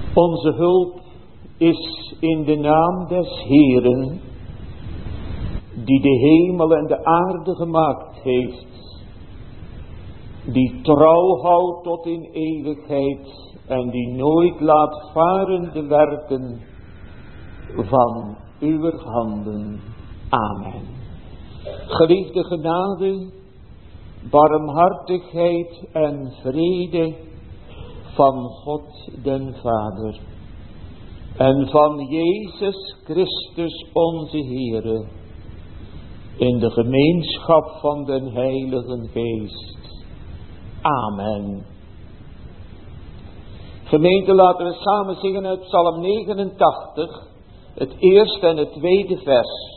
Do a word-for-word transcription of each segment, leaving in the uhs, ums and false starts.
Onze hulp is in de naam des Heeren, die de hemel en de aarde gemaakt heeft, die trouw houdt tot in eeuwigheid en die nooit laat varen de werken van uw handen. Amen. Geliefde genade, barmhartigheid en vrede van God den Vader en van Jezus Christus onze Heere in de gemeenschap van den Heiligen Geest. Amen. Gemeente, laten we samen zingen uit Psalm negenentachtig, het eerste en het tweede vers.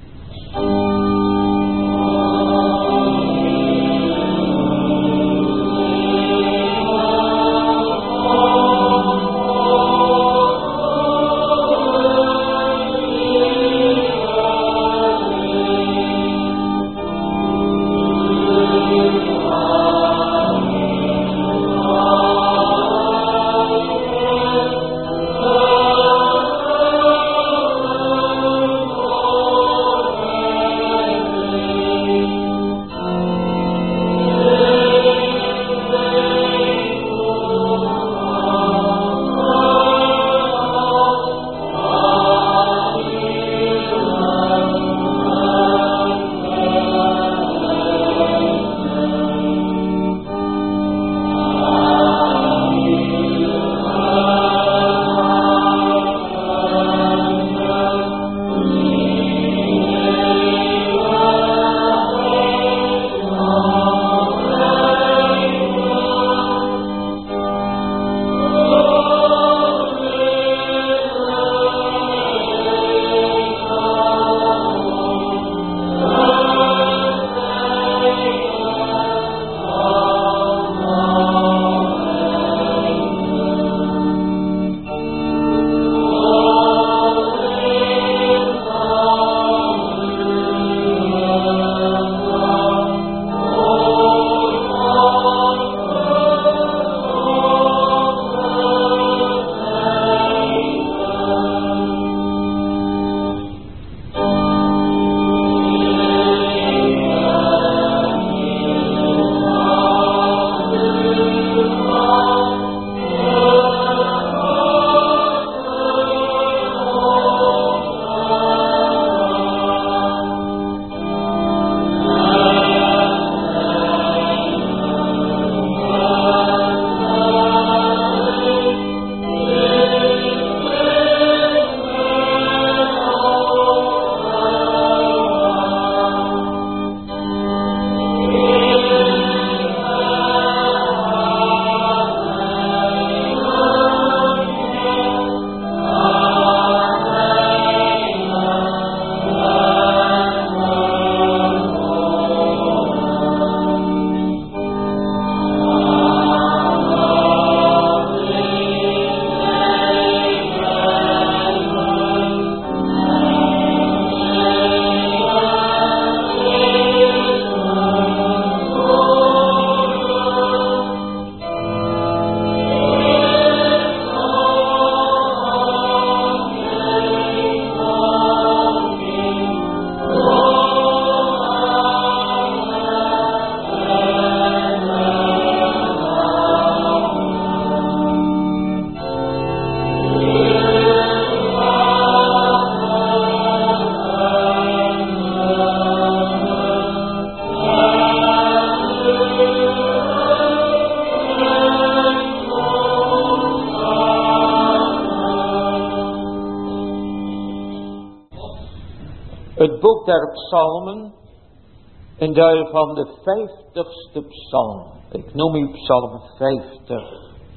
Het boek der psalmen en daarvan de vijftigste psalm. Ik noem u psalm vijftig.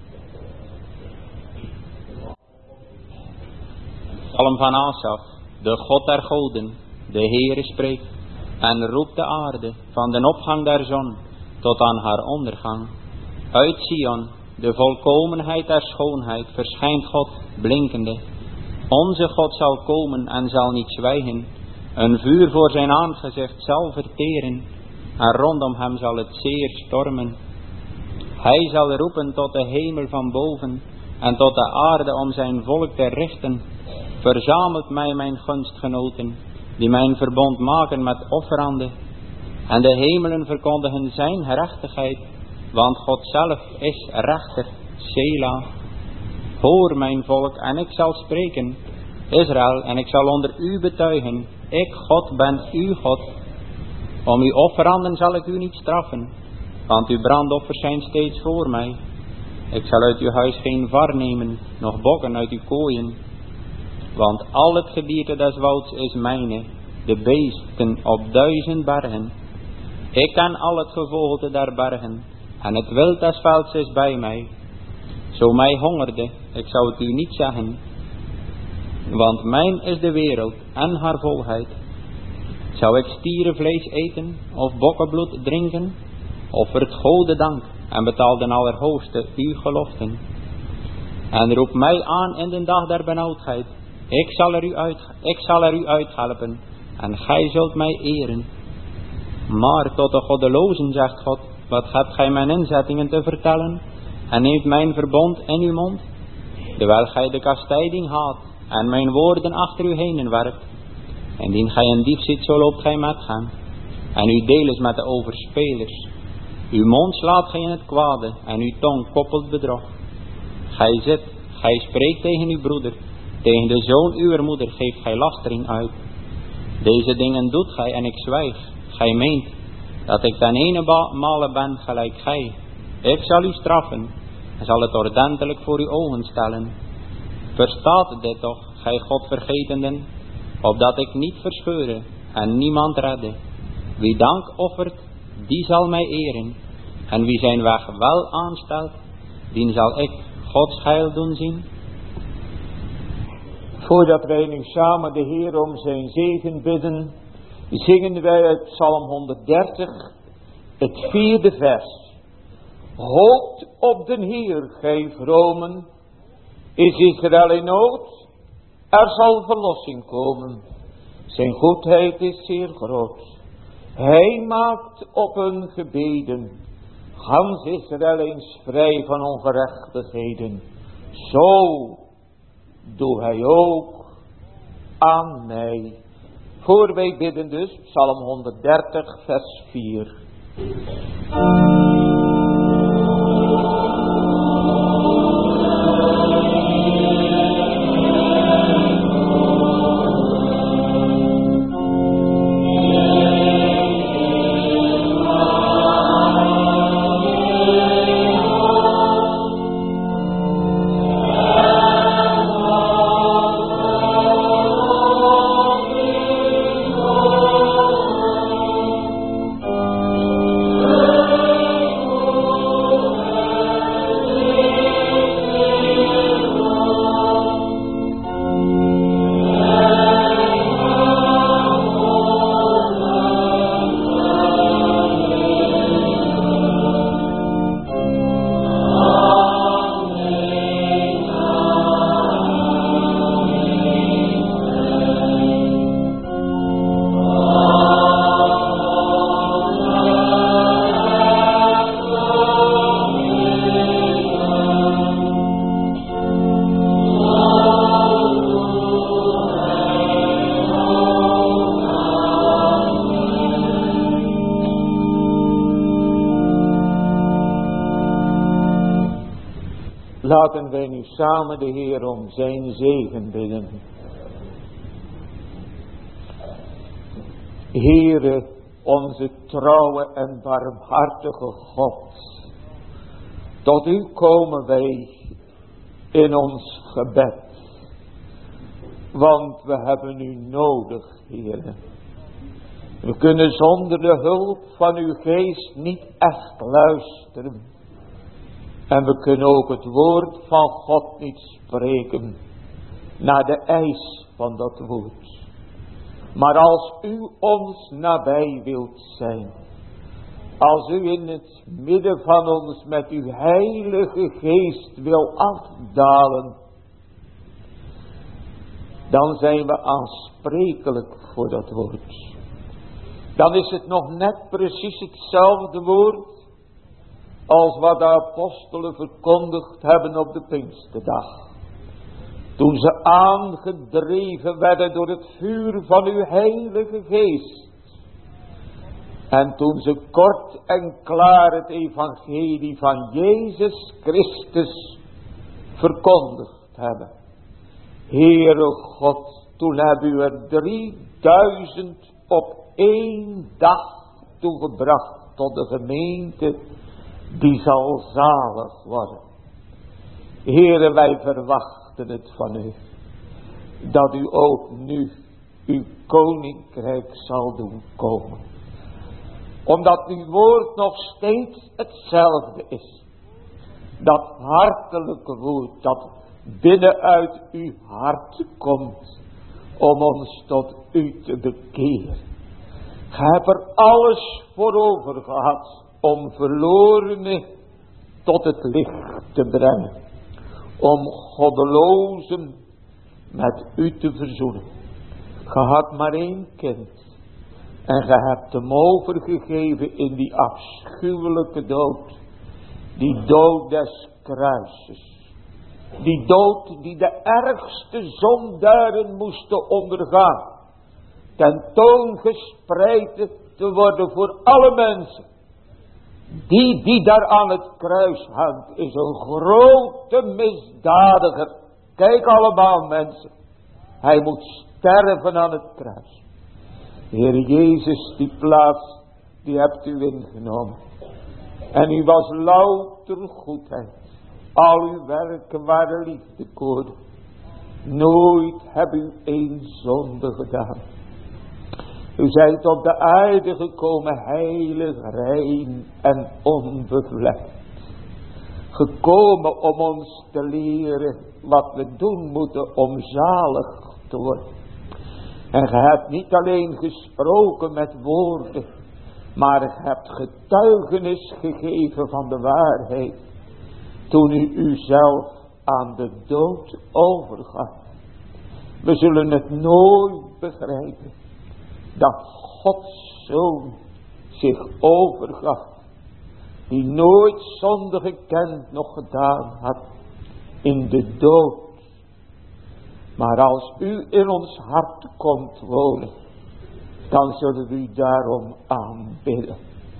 Psalm van Asaf, de God der goden, de Heere spreekt en roept de aarde van de opgang der zon tot aan haar ondergang. Uit Sion, de volkomenheid der schoonheid, verschijnt God blinkende. Onze God zal komen en zal niet zwijgen. Een vuur voor zijn aangezicht zal verteren en rondom hem zal het zeer stormen. Hij zal roepen tot de hemel van boven en tot de aarde om zijn volk te richten. Verzamelt mij mijn gunstgenoten, die mijn verbond maken met offeranden. En de hemelen verkondigen zijn gerechtigheid, want God zelf is rechter. Sela. Hoor mijn volk, en ik zal spreken, Israël, en ik zal onder u betuigen, ik God ben uw God. Om uw offeranden zal ik u niet straffen, want uw brandoffers zijn steeds voor mij. Ik zal uit uw huis geen var nemen, noch bokken uit uw kooien. Want al het gebied des wouds is mijne, de beesten op duizend bergen. Ik ken al het gevogelte der bergen, en het wild des velds is bij mij. Zo mij hongerde, ik zou het u niet zeggen. Want mijn is de wereld en haar volheid. Zou ik stierenvlees eten, of bokkenbloed drinken? Offert Gode dank, en betaal den Allerhoogste uw geloften. En roep mij aan in de dag der benauwdheid. Ik zal er u, uit, ik zal er u uithelpen, en gij zult mij eren. Maar tot de goddelozen, zegt God, wat hebt gij mijn inzettingen te vertellen, en neemt mijn verbond in uw mond? Terwijl gij de kastijding haat, en mijn woorden achter u heen werpt. Indien gij een dief ziet, zo loopt gij met hem, en uw deel is met de overspelers. Uw mond slaat gij in het kwade, en uw tong koppelt bedrog. Gij zit, gij spreekt tegen uw broeder, tegen de zoon uwer moeder geeft gij lastering uit. Deze dingen doet gij, en ik zwijg. Gij meent dat ik ten ene male ben gelijk gij. Ik zal u straffen, en zal het ordentelijk voor uw ogen stellen. Verstaat dit toch, gij Godvergetenden, opdat ik niet verscheure en niemand redde. Wie dank offert, die zal mij eren. En wie zijn weg wel aanstelt, dien zal ik Gods heil doen zien. Voordat wij nu samen de Heer om zijn zegen bidden, zingen wij uit Psalm honderddertig, het vierde vers. Hoopt op den Heer, gij vromen, is Israël in nood, er zal verlossing komen. Zijn goedheid is zeer groot. Hij maakt op hun gebeden, gans Israël eens vrij van ongerechtigheden. Zo doe hij ook aan mij. Voor wij bidden dus, Psalm honderddertig, vers vier. Laten wij nu samen de Heer om zijn zegen bidden. Heere, onze trouwe en barmhartige God, tot u komen wij in ons gebed, want we hebben u nodig, Heere. We kunnen zonder de hulp van uw geest niet echt luisteren. En we kunnen ook het woord van God niet spreken naar de eis van dat woord. Maar als u ons nabij wilt zijn, als u in het midden van ons met uw heilige geest wil afdalen, dan zijn we aansprekelijk voor dat woord. Dan is het nog net precies hetzelfde woord als wat de apostelen verkondigd hebben op de Pinksterdag. Toen ze aangedreven werden door het vuur van uw Heilige Geest. En toen ze kort en klaar het evangelie van Jezus Christus verkondigd hebben. Heere God, toen hebben u er drieduizend op één dag toegebracht tot de gemeente die zal zalig worden. Heere, wij verwachten het van u, dat u ook nu uw koninkrijk zal doen komen. Omdat uw woord nog steeds hetzelfde is. Dat hartelijke woord dat binnenuit uw hart komt om ons tot u te bekeren. Gij hebt er alles voor over gehad om verlorenen tot het licht te brengen. Om goddelozen met u te verzoenen. Ge had maar één kind. En ge hebt hem overgegeven in die afschuwelijke dood. Die dood des kruises. Die dood die de ergste zondaren moesten ondergaan. Ten toon gespreid te worden voor alle mensen. Die die daar aan het kruis hangt is een grote misdadiger. Kijk allemaal mensen. Hij moet sterven aan het kruis. Heer Jezus, die plaats, die hebt u ingenomen. En u was louter goedheid. Al uw werken waren liefdekoorden. Nooit heb u één zonde gedaan. U zijt op de aarde gekomen, heilig, rein en onbevlekt. Gekomen om ons te leren wat we doen moeten om zalig te worden. En ge hebt niet alleen gesproken met woorden, maar ge hebt getuigenis gegeven van de waarheid. Toen u uzelf aan de dood overgaf. We zullen het nooit begrijpen. Dat Gods Zoon zich overgaf. Die nooit zonde gekend nog gedaan had. In de dood. Maar als u in ons hart komt wonen. Dan zullen we u daarom aanbidden.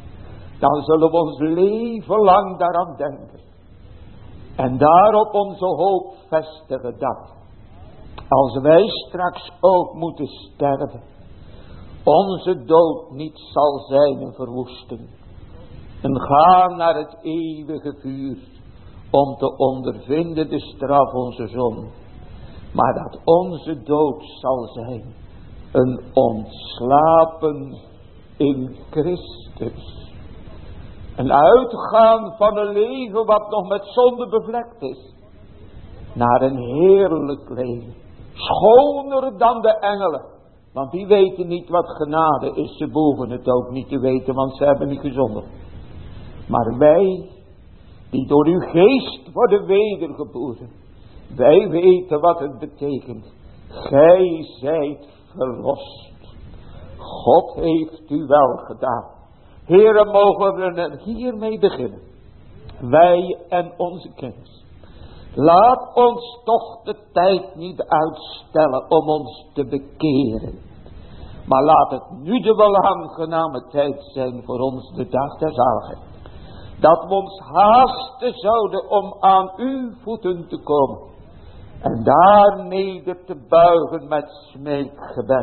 Dan zullen we ons leven lang daaraan denken. En daarop onze hoop vestigen dat. Als wij straks ook moeten sterven. Onze dood niet zal zijn een verwoesting. En gaan naar het eeuwige vuur. Om te ondervinden de straf onze zonde. Maar dat onze dood zal zijn. Een ontslapen in Christus. Een uitgaan van een leven wat nog met zonde bevlekt is. Naar een heerlijk leven. Schoner dan de engelen. Want die weten niet wat genade is. Ze behoeven het ook niet te weten, want ze hebben niet gezondigd. Maar wij, die door uw geest worden wedergeboren. Wij weten wat het betekent. Gij zijt verlost. God heeft u wel gedaan. Heren, mogen we er hiermee beginnen. Wij en onze kennis. Laat ons toch de tijd niet uitstellen om ons te bekeren. Maar laat het nu de onaangename tijd zijn voor ons de dag der zaligheid. Dat we ons haasten zouden om aan uw voeten te komen. En daar neder te buigen met smeekgebed.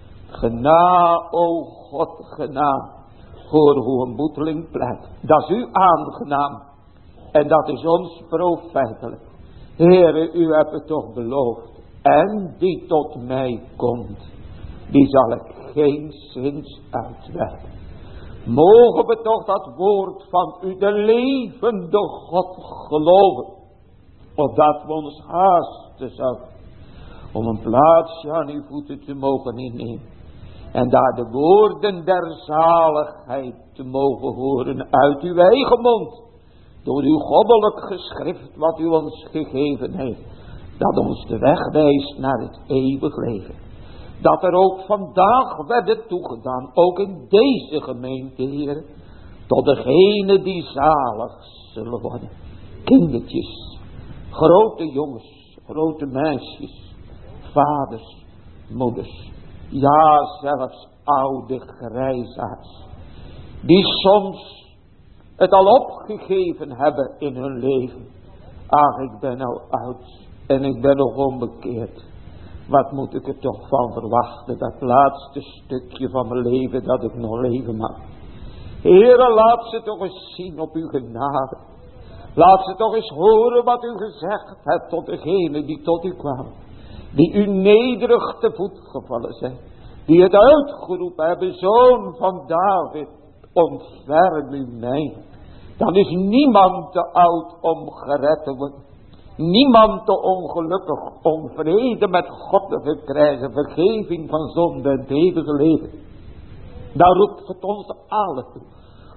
Gena, o God, gena. Hoor hoe een boeteling pleit. Dat is u aangenaam. En dat is ons profijtelijk. Heere, u hebt het toch beloofd. En die tot mij komt. Die zal ik geen zins uitwerpen. Mogen we toch dat woord van u, de levende God, geloven. Opdat we ons haasten zouden. Om een plaatsje aan uw voeten te mogen innemen. En daar de woorden der zaligheid te mogen horen uit uw eigen mond. Door uw goddelijk geschrift wat u ons gegeven heeft. Dat ons de weg wijst naar het eeuwig leven. Dat er ook vandaag werd toegedaan. Ook in deze gemeente, Heer. tot degene die zalig zullen worden. Kindertjes, grote jongens, grote meisjes, vaders, moeders, ja zelfs oude grijsaards, die soms het al opgegeven hebben in hun leven. Ach, ik ben nou oud en ik ben nog onbekeerd. Wat moet ik er toch van verwachten, dat laatste stukje van mijn leven dat ik nog leven mag. Heere, laat ze toch eens zien op uw genade. Laat ze toch eens horen wat u gezegd hebt tot degene die tot u kwamen. Die u nederig te voet gevallen zijn. Die het uitgeroepen hebben, Zoon van David, ontferm u mij. Dan is niemand te oud om gered te worden. Niemand te ongelukkig om vrede met God te verkrijgen. Vergeving van zonde en het eeuwige leven. Daar roept het ons allen toe.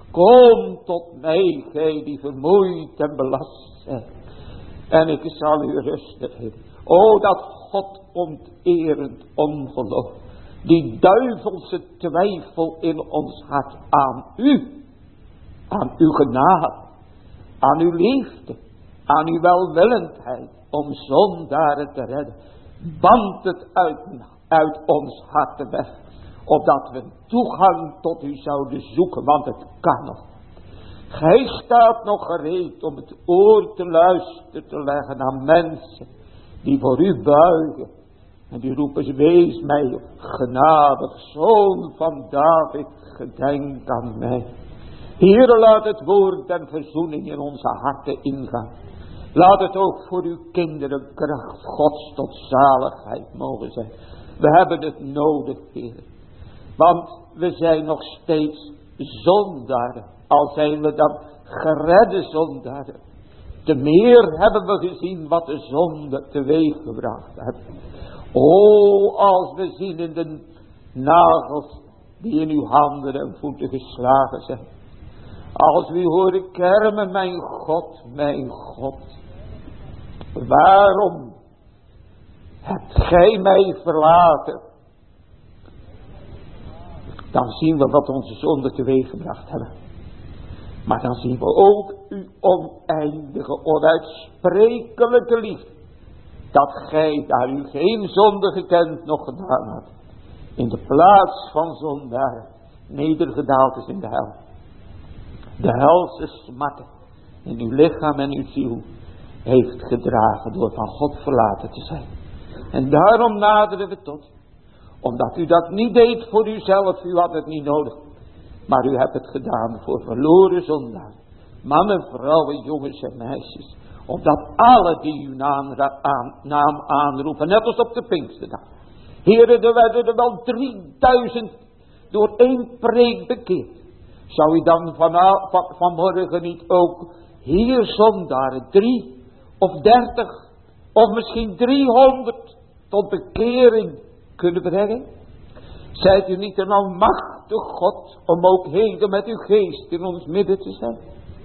Kom tot mij, gij die vermoeid en belast zijt. En ik zal u rustig geven. O, dat God onterend ongeloof. Die duivelse twijfel in ons hart aan u. Aan uw genade. Aan uw liefde. Aan uw welwillendheid. Om zondaren te redden. Band het uit, uit ons hart weg. Opdat we toegang tot u zouden zoeken. Want het kan nog. Gij staat nog gereed om het oor te luisteren te leggen aan mensen. Die voor u buigen. En die roepen ze, wees mij genadig, Zoon van David, gedenk aan mij. Heere, laat het woord en verzoening in onze harten ingaan. Laat het ook voor uw kinderen kracht Gods tot zaligheid mogen zijn. We hebben het nodig, Heer. Want we zijn nog steeds zondaren. Al zijn we dan geredde zondaren. Te meer hebben we gezien wat de zonde teweeg gebracht heeft. O, als we zien in de nagels die in uw handen en voeten geslagen zijn. Als we horen kermen, mijn God, mijn God. Waarom hebt gij mij verlaten? Dan zien we wat onze zonden teweeg gebracht hebben. Maar dan zien we ook uw oneindige, onuitsprekelijke liefde. Dat gij, daar u geen zonde gekend nog gedaan had, in de plaats van zondaar nedergedaald is in de hel. De helse smatten in uw lichaam en uw ziel heeft gedragen door van God verlaten te zijn. En daarom naderen we tot. Omdat u dat niet deed voor uzelf, u had het niet nodig. Maar u hebt het gedaan voor verloren zondaar. Mannen, vrouwen, jongens en meisjes. Opdat alle die uw naam, aan, naam aanroepen, net als op de Pinksterdag. Heren, er werden er wel drieduizend door één preek bekeerd. Zou u dan van, van, vanmorgen niet ook hier zondaren drie of dertig of misschien driehonderd tot bekering kunnen brengen? Zijt u niet een almachtig God om ook heden met uw geest in ons midden te zijn?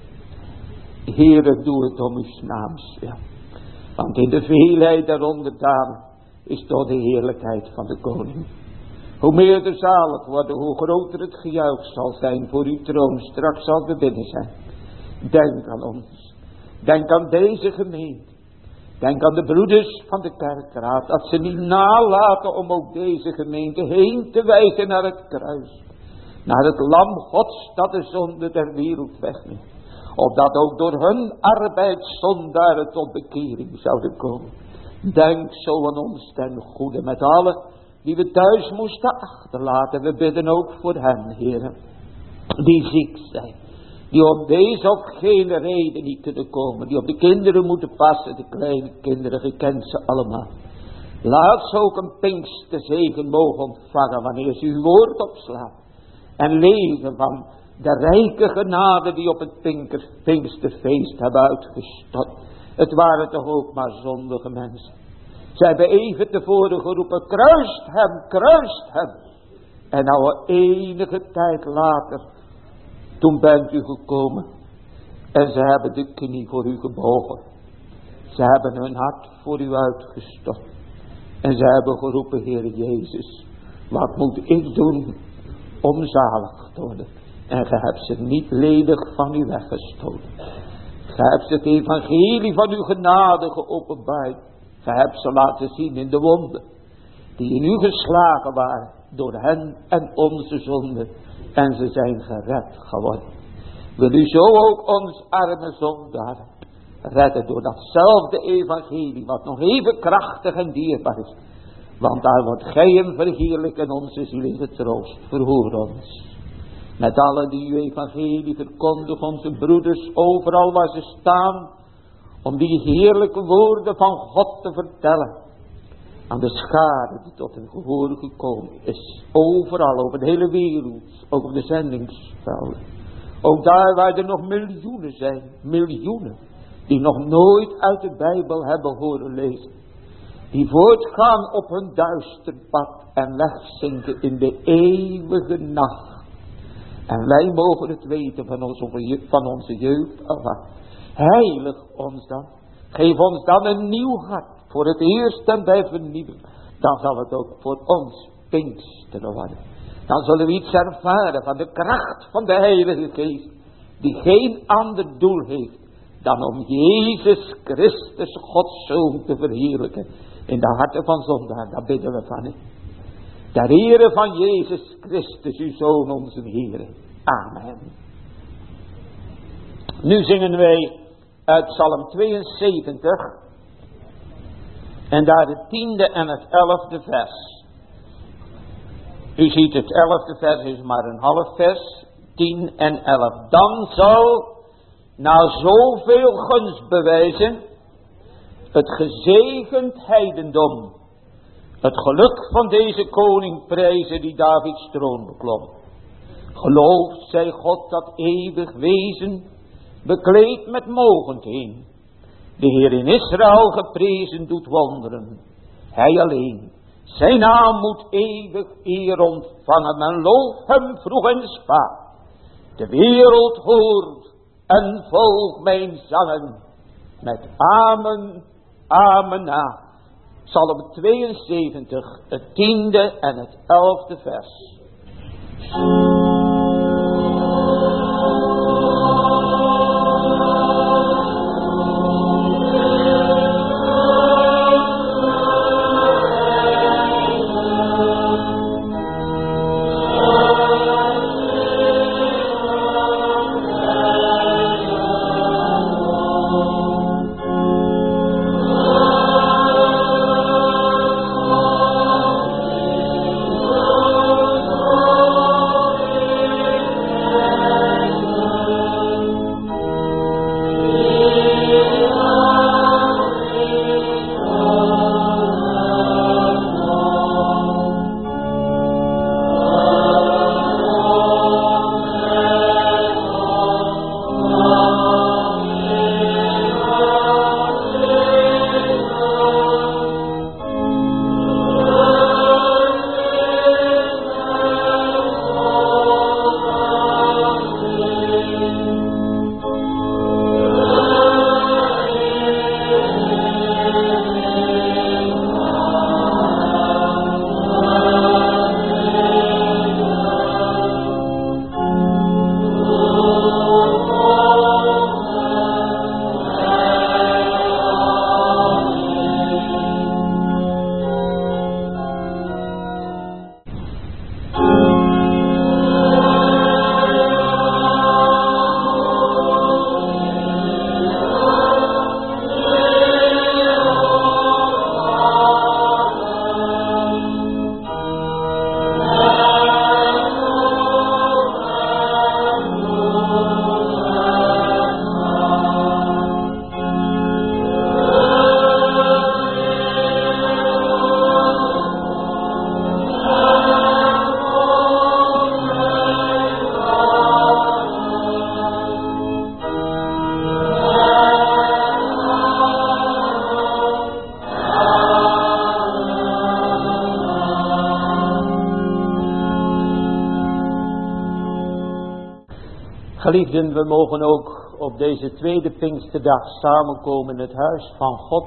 Heere, doe het om uw naams wil. Want in de veelheid der onderdanen is toch de heerlijkheid van de koning. Hoe meer de zalig worden, hoe groter het gejuich zal zijn voor uw troon straks als we binnen zijn. Denk aan ons. Denk aan deze gemeente. Denk aan de broeders van de kerkraad. Dat ze niet nalaten om ook deze gemeente heen te wijzen naar het kruis. Naar het lam Gods dat de zonde der wereld wegneemt. Opdat ook door hun arbeid zondaren tot bekering zouden komen. Denk zo aan ons ten goede met allen die we thuis moesten achterlaten. We bidden ook voor hen, heren, die ziek zijn. Die om deze of gene reden niet kunnen komen. Die op de kinderen moeten passen, de kleine kinderen, gekend ze allemaal. Laat ze ook een Pinksterzegen mogen ontvangen wanneer ze uw woord opslaan. En leven van de rijke genade die op het Pinker, Pinksterfeest hebben uitgestort. Het waren toch ook maar zondige mensen. Zij hebben even tevoren geroepen, kruist hem, kruist hem. En nou enige tijd later, toen bent u gekomen. En ze hebben de knie voor u gebogen. Ze hebben hun hart voor u uitgestort. En ze hebben geroepen, Heer Jezus, wat moet ik doen om zalig te worden? En gij hebt ze niet ledig van u weggestoten. Gij hebt ze het evangelie van uw genade geopenbaard. Gij hebt ze laten zien in de wonden. Die in u geslagen waren. Door hen en onze zonden. En ze zijn gered geworden. Wil u zo ook ons arme zondaren redden door datzelfde evangelie. Wat nog even krachtig en dierbaar is. Want daar wordt gij hem verheerlijk en onze ziel is het troost. Verhoor ons. Met allen die uw evangelie verkondigen, onze broeders overal waar ze staan. Om die heerlijke woorden van God te vertellen. Aan de schade die tot hun gehoor gekomen is. Overal, over de hele wereld. Ook op de zendingsvelden. Ook daar waar er nog miljoenen zijn. Miljoenen. Die nog nooit uit de Bijbel hebben horen lezen. Die voortgaan op hun duister pad. En wegzinken in de eeuwige nacht. En wij mogen het weten van onze, van onze jeugd af aan. Heilig ons dan. Geef ons dan een nieuw hart. Voor het eerst en bij vernieuwing. Dan zal het ook voor ons Pinksteren worden. Dan zullen we iets ervaren van de kracht van de Heilige Geest. Die geen ander doel heeft. Dan om Jezus Christus, Gods Zoon, te verheerlijken. In de harten van zondaar. Daar bidden we van u. Ter ere van Jezus Christus, uw Zoon, onze Heer. Amen. Nu zingen wij uit Psalm tweeënzeventig. En daar het tiende en het elfde vers. U ziet het elfde vers is maar een half vers. Tien en elf. Dan zal na zoveel gunstbewijzen het gezegend heidendom het geluk van deze koning prijzen die Davids troon beklom. Gelooft zij God dat eeuwig wezen, bekleed met mogendheen. De Heer in Israël geprezen doet wonderen. Hij alleen, zijn naam moet eeuwig eer ontvangen. Men looft hem vroeg en spaat. De wereld hoort en volgt mijn zangen. Met amen, amen na. Psalm tweeënzeventig, het tiende en het elfde vers. Geliefden, we mogen ook op deze tweede Pinksterdag samenkomen in het huis van God.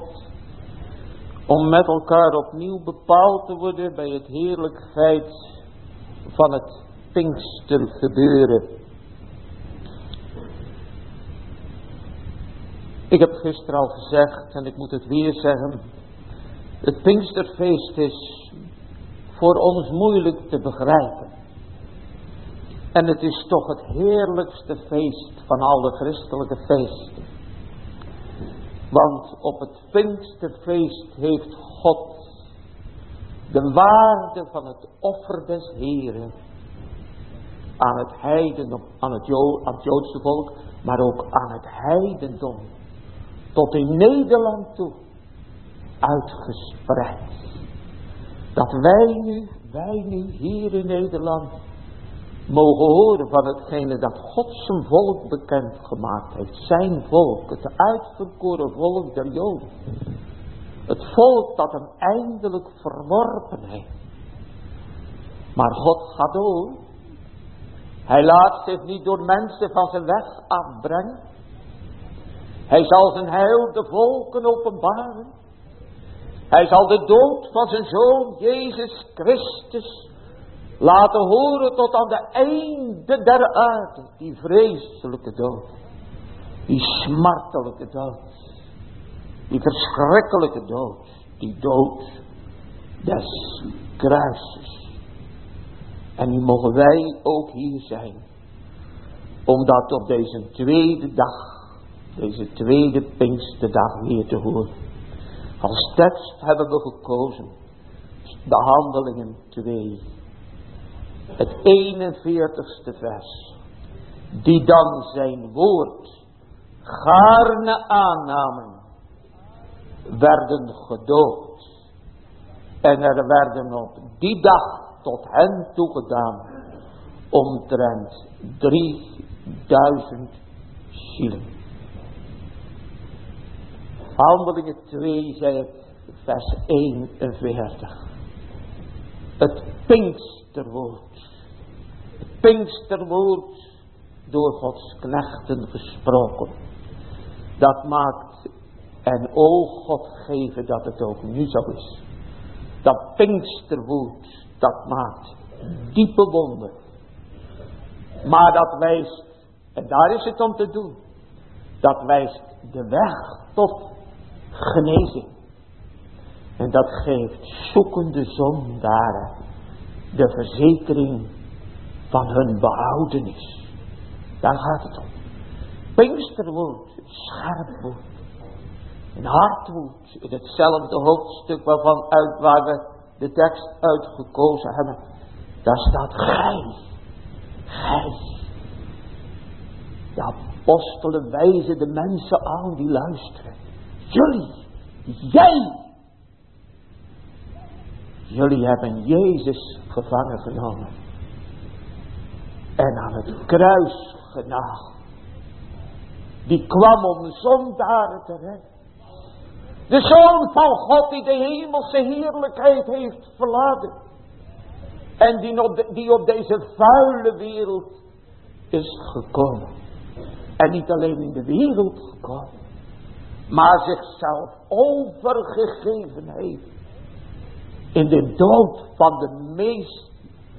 Om met elkaar opnieuw bepaald te worden bij het heerlijk feit van het Pinkstergebeuren. Ik heb gisteren al gezegd en ik moet het weer zeggen. Het Pinksterfeest is voor ons moeilijk te begrijpen. En het is toch het heerlijkste feest van alle christelijke feesten. Want op het Pinksterfeest heeft God de waarde van het offer des Heren aan het heiden, aan het, Jo- aan het Joodse volk, maar ook aan het heidendom, tot in Nederland toe, uitgespreid. Dat wij nu, wij nu hier in Nederland, mogen horen van hetgene dat God zijn volk bekend gemaakt heeft. Zijn volk, het uitverkoren volk der Joden. Het volk dat hem eindelijk verworpen heeft. Maar God gaat door. Hij laat zich niet door mensen van zijn weg afbrengen. Hij zal zijn heil de volken openbaren. Hij zal de dood van zijn zoon Jezus Christus laten horen tot aan de einde der aarde. Die vreselijke dood. Die smartelijke dood. Die verschrikkelijke dood. Die dood des kruises. En nu mogen wij ook hier zijn. Om dat op deze tweede dag. Deze tweede Pinksterdag weer te horen. Als tekst hebben we gekozen. De Handelingen twee. Het eenenveertigste vers. Die dan zijn woord gaarne aannamen. Werden gedood. En er werden op die dag tot hen toegedaan. Omtrent drieduizend zielen. Handelingen twee, zei het, vers eenenveertig. Het Pinksterwoord. Het Pinksterwoord door Gods knechten gesproken. Dat maakt, en o God geven dat het ook nu zo is. Dat Pinksterwoord, dat maakt diepe wonder. Maar dat wijst, en daar is het om te doen. Dat wijst de weg tot genezing. En dat geeft zoekende zondaren de verzekering van hun behoudenis. Daar gaat het om. Pinksterwoord, scherp woord. Een hard woord. In hetzelfde hoofdstuk waarvan uit waar we de tekst uitgekozen hebben. Daar staat gij. Gij. De apostelen wijzen de mensen aan die luisteren. Jullie. Jij. Jullie hebben Jezus gevangen genomen. En aan het kruis genageld. Die kwam om zondaren te redden. De Zoon van God die de hemelse heerlijkheid heeft verlaten. En die op, de, die op deze vuile wereld is gekomen. En niet alleen in de wereld gekomen. Maar zichzelf overgegeven heeft. In de dood van de meest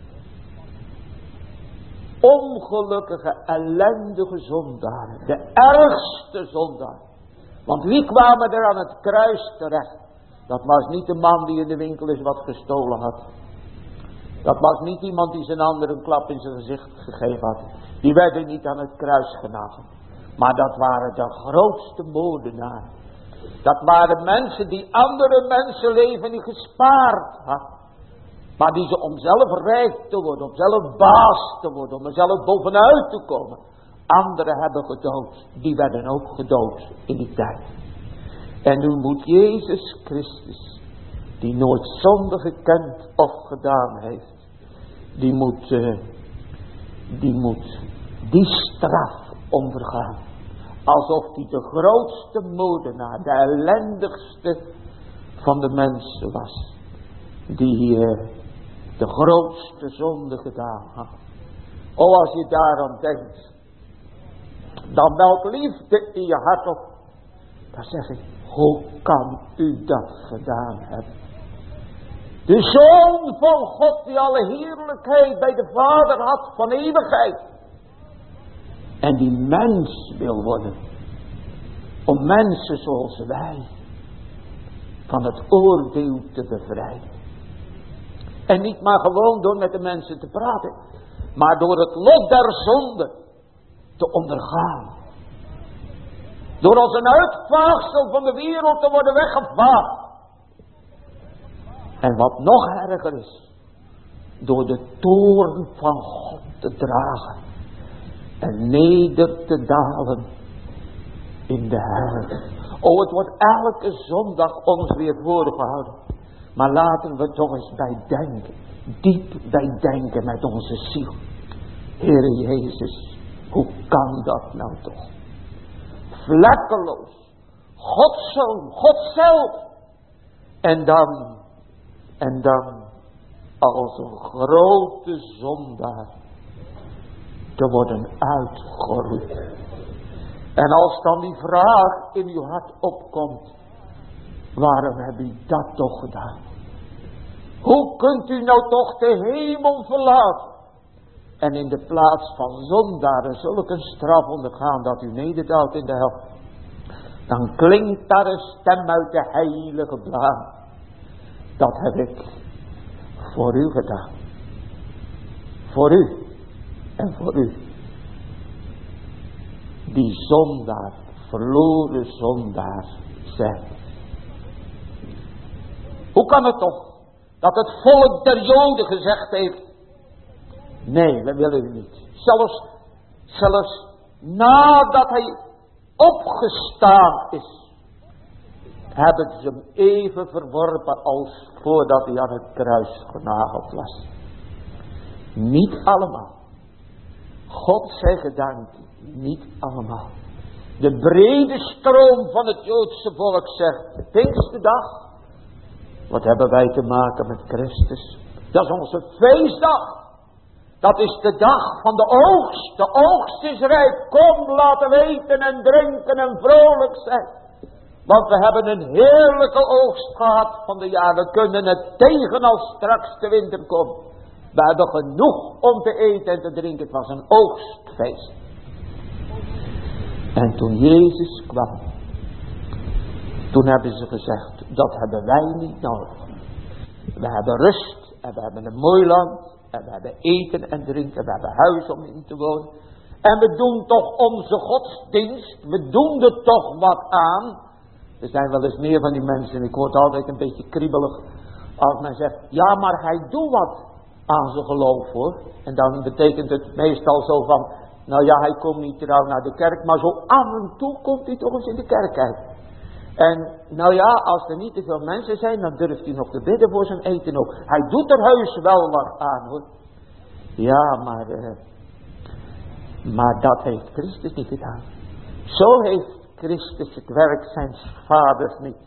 ongelukkige, ellendige zondaren. De ergste zondaar. Want wie kwamen er aan het kruis terecht? Dat was niet de man die in de winkel eens wat gestolen had. Dat was niet iemand die zijn ander een klap in zijn gezicht gegeven had. Die werden niet aan het kruis genageld. Maar dat waren de grootste moordenaars. Dat waren mensen die andere mensenleven niet gespaard hadden. Maar die ze om zelf rijk te worden, om zelf baas te worden, om er zelf bovenuit te komen. Anderen hebben gedood, die werden ook gedood in die tijd. En nu moet Jezus Christus, die nooit zonde gekend of gedaan heeft, die moet, uh, die moet die straf ondergaan. Alsof hij de grootste moordenaar, de ellendigste van de mensen was. Die uh, de grootste zonde gedaan had. O, als je daaraan denkt, dan belt liefde in je hart op. Dan zeg ik, hoe kan u dat gedaan hebben? De Zoon van God die alle heerlijkheid bij de Vader had van eeuwigheid. En die mens wil worden. om mensen zoals wij van het oordeel te bevrijden. En niet maar gewoon door met de mensen te praten, maar door het lot der zonde te ondergaan. Door als een uitvaagsel van de wereld te worden weggevaagd. En wat nog erger is, door de toorn van God te dragen en neder te dalen in de hel. O, het wordt elke zondag ons weer voorgehouden. Maar laten we toch eens bij denken, diep bij denken met onze ziel. Heere Jezus, hoe kan dat nou toch? Vlekkeloos, Gods Zoon, God zelf. En dan, en dan als een grote zondaar te worden uitgeroeid. En als dan die vraag in uw hart opkomt, waarom heb u dat toch gedaan? Hoe kunt u nou toch de hemel verlaten en in de plaats van zondaren zulke een straf ondergaan dat u nederdaalt in de hel? Dan klinkt daar een stem uit de heilige blaam. Dat heb ik voor u gedaan. Voor u en voor u. Die zondaar, verloren zondaar zijn. Hoe kan het toch dat het volk der Joden gezegd heeft: nee, we willen u niet. Zelfs, zelfs nadat hij opgestaan is, hebben ze hem even verworpen als voordat hij aan het kruis genageld was. Niet allemaal. God zij gedankt, niet allemaal. De brede stroom van het Joodse volk zegt: de Pinksterdag, wat hebben wij te maken met Christus? Dat is onze feestdag. Dat is de dag van de oogst. De oogst is rijp. Kom, laten we eten en drinken en vrolijk zijn. Want we hebben een heerlijke oogst gehad van de jaar. We kunnen het tegen als straks de winter komt. We hebben genoeg om te eten en te drinken. Het was een oogstfeest. En toen Jezus kwam, toen hebben ze gezegd: dat hebben wij niet nodig. We hebben rust en we hebben een mooi land. En we hebben eten en drinken. We hebben huis om in te wonen. En we doen toch onze godsdienst. We doen er toch wat aan. Er zijn wel eens meer van die mensen. Ik word altijd een beetje kriebelig. Als men zegt: ja, maar hij doet wat aan zijn geloof hoor. En dan betekent het meestal zo van: nou ja, hij komt niet trouw naar de kerk. Maar zo af en toe komt hij toch eens in de kerk kijken. En nou ja, als er niet te veel mensen zijn, dan durft hij nog te bidden voor zijn eten ook. Hij doet er heus wel wat aan hoor. Ja, maar, uh, maar dat heeft Christus niet gedaan. Zo heeft Christus het werk zijn vaders niet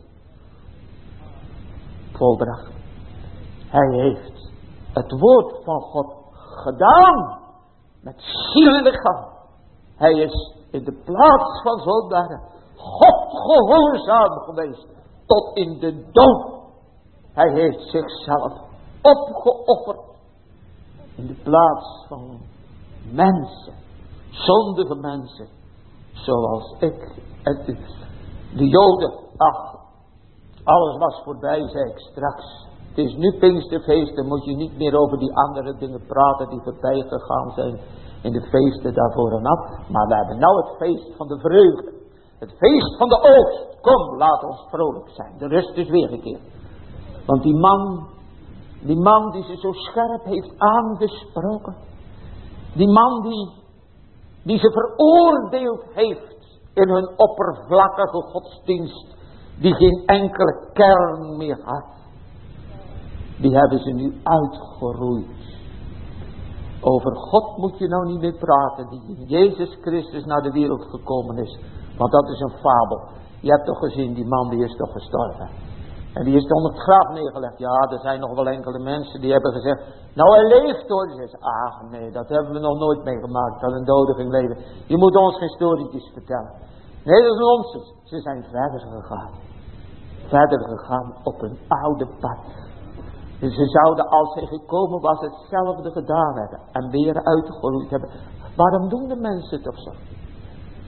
volbracht. Hij heeft het woord van God gedaan met ziel en lichaam. Hij is in de plaats van zondaren God gehoorzaam geweest tot in de dood. Hij heeft zichzelf opgeofferd in de plaats van mensen, zondige mensen, zoals ik en u. De Joden, ach, alles was voorbij, zei ik straks. Het is nu Pinksterfeest, dan moet je niet meer over die andere dingen praten die voorbij gegaan zijn in de feesten daarvoor en af. Maar we hebben nou het feest van de vreugde. Het feest van de oogst. Kom, laat ons vrolijk zijn. De rust is weergekeerd. Want die man, die man die ze zo scherp heeft aangesproken. Die man die, die ze veroordeeld heeft in hun oppervlakkige godsdienst. Die geen enkele kern meer had. Die hebben ze nu uitgeroeid. Over God moet je nou niet meer praten. Die in Jezus Christus naar de wereld gekomen is. Want dat is een fabel. Je hebt toch gezien, die man die is toch gestorven. En die is onder het graf neergelegd. Ja, er zijn nog wel enkele mensen die hebben gezegd: nou hij leeft hoor. Die zeggen: ach nee, dat hebben we nog nooit meegemaakt. Dat een dode ging leven. Je moet ons geen historietjes vertellen. Nee, dat is nonsens. Ze zijn verder gegaan. Verder gegaan op een oude pad. En ze zouden als hij gekomen was hetzelfde gedaan hebben. En weer uitgeroeid hebben. Waarom doen de mensen toch zo?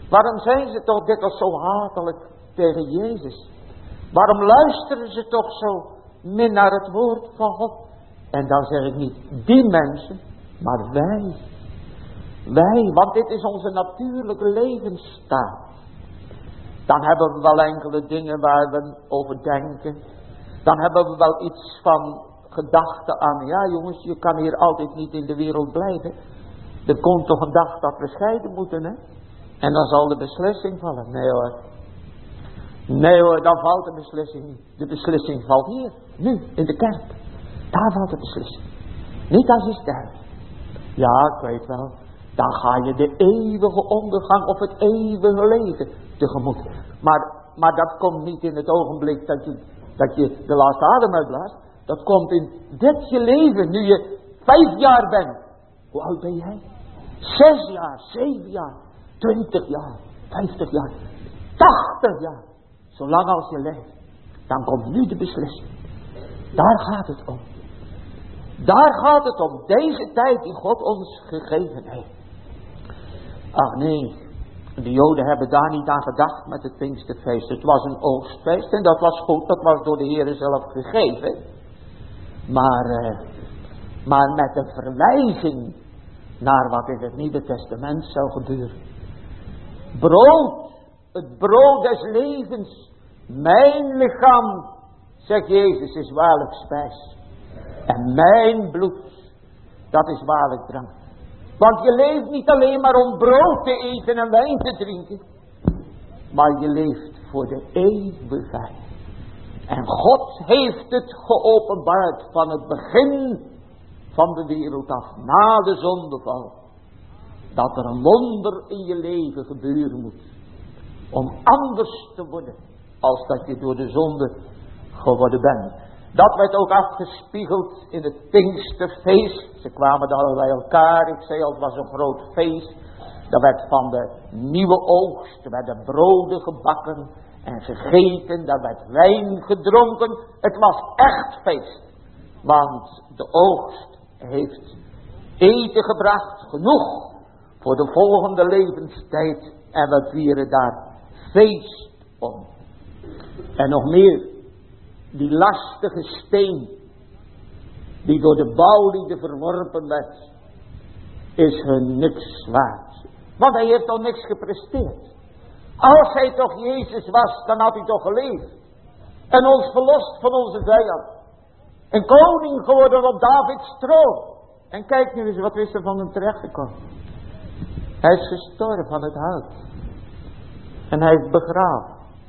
Waarom zijn ze toch dikwijls zo hatelijk tegen Jezus? Waarom luisteren ze toch zo min naar het woord van God? En dan zeg ik niet die mensen, maar wij. Wij, want dit is onze natuurlijke levensstaat. Dan hebben we wel enkele dingen waar we over denken. Dan hebben we wel iets van gedachten aan, ja jongens, je kan hier altijd niet in de wereld blijven. Er komt toch een dag dat we scheiden moeten, hè? En dan zal de beslissing vallen. Nee hoor. Nee hoor, dan valt de beslissing niet. De beslissing valt hier, nu, in de kerk. Daar valt de beslissing. Niet als je sterft. Ja, ik weet wel. Dan ga je de eeuwige ondergang of het eeuwige leven tegemoet. Maar, maar dat komt niet in het ogenblik dat je, dat je de laatste adem uitblaast. Dat komt in dit je leven, nu je vijf jaar bent. Hoe oud ben jij? Zes jaar, zeven jaar, twintig jaar, vijftig jaar, tachtig jaar. Zolang als je leeft. Dan komt nu de beslissing. Daar gaat het om. Daar gaat het om. Deze tijd die God ons gegeven heeft. Ach nee. De Joden hebben daar niet aan gedacht met het Pinksterfeest. Het was een oogstfeest en dat was goed. Dat was door de Heer zelf gegeven. Maar, uh, maar met een verwijzing naar wat in het Nieuwe Testament zou gebeuren. Brood. Het brood des levens. Mijn lichaam, zegt Jezus, is waarlijk spijs. En mijn bloed, dat is waarlijk drank. Want je leeft niet alleen maar om brood te eten en wijn te drinken. Maar je leeft voor de eeuwigheid. En God heeft het geopenbaard van het begin van de wereld af. Na de zondeval. Dat er een wonder in je leven gebeuren moet. Om anders te worden. Als dat je door de zonde geworden bent. Dat werd ook afgespiegeld in het Pinksterfeest. Ze kwamen daar bij elkaar. Ik zei al, het was een groot feest. Dat werd van de nieuwe oogst. Er werden broden gebakken en gegeten. Daar werd wijn gedronken. Het was echt feest. Want de oogst heeft eten gebracht. Genoeg voor de volgende levenstijd. En we vieren daar feest om. En nog meer. Die lastige steen, die door de bouwlieden verworpen werd, is hun niks waard. Want hij heeft toch niks gepresteerd. Als hij toch Jezus was, dan had hij toch geleefd. En ons verlost van onze vijand. Een koning geworden op Davids troon. En kijk nu eens, wat is er van hem terechtgekomen. Hij is gestorven van het hout. En hij is begraven.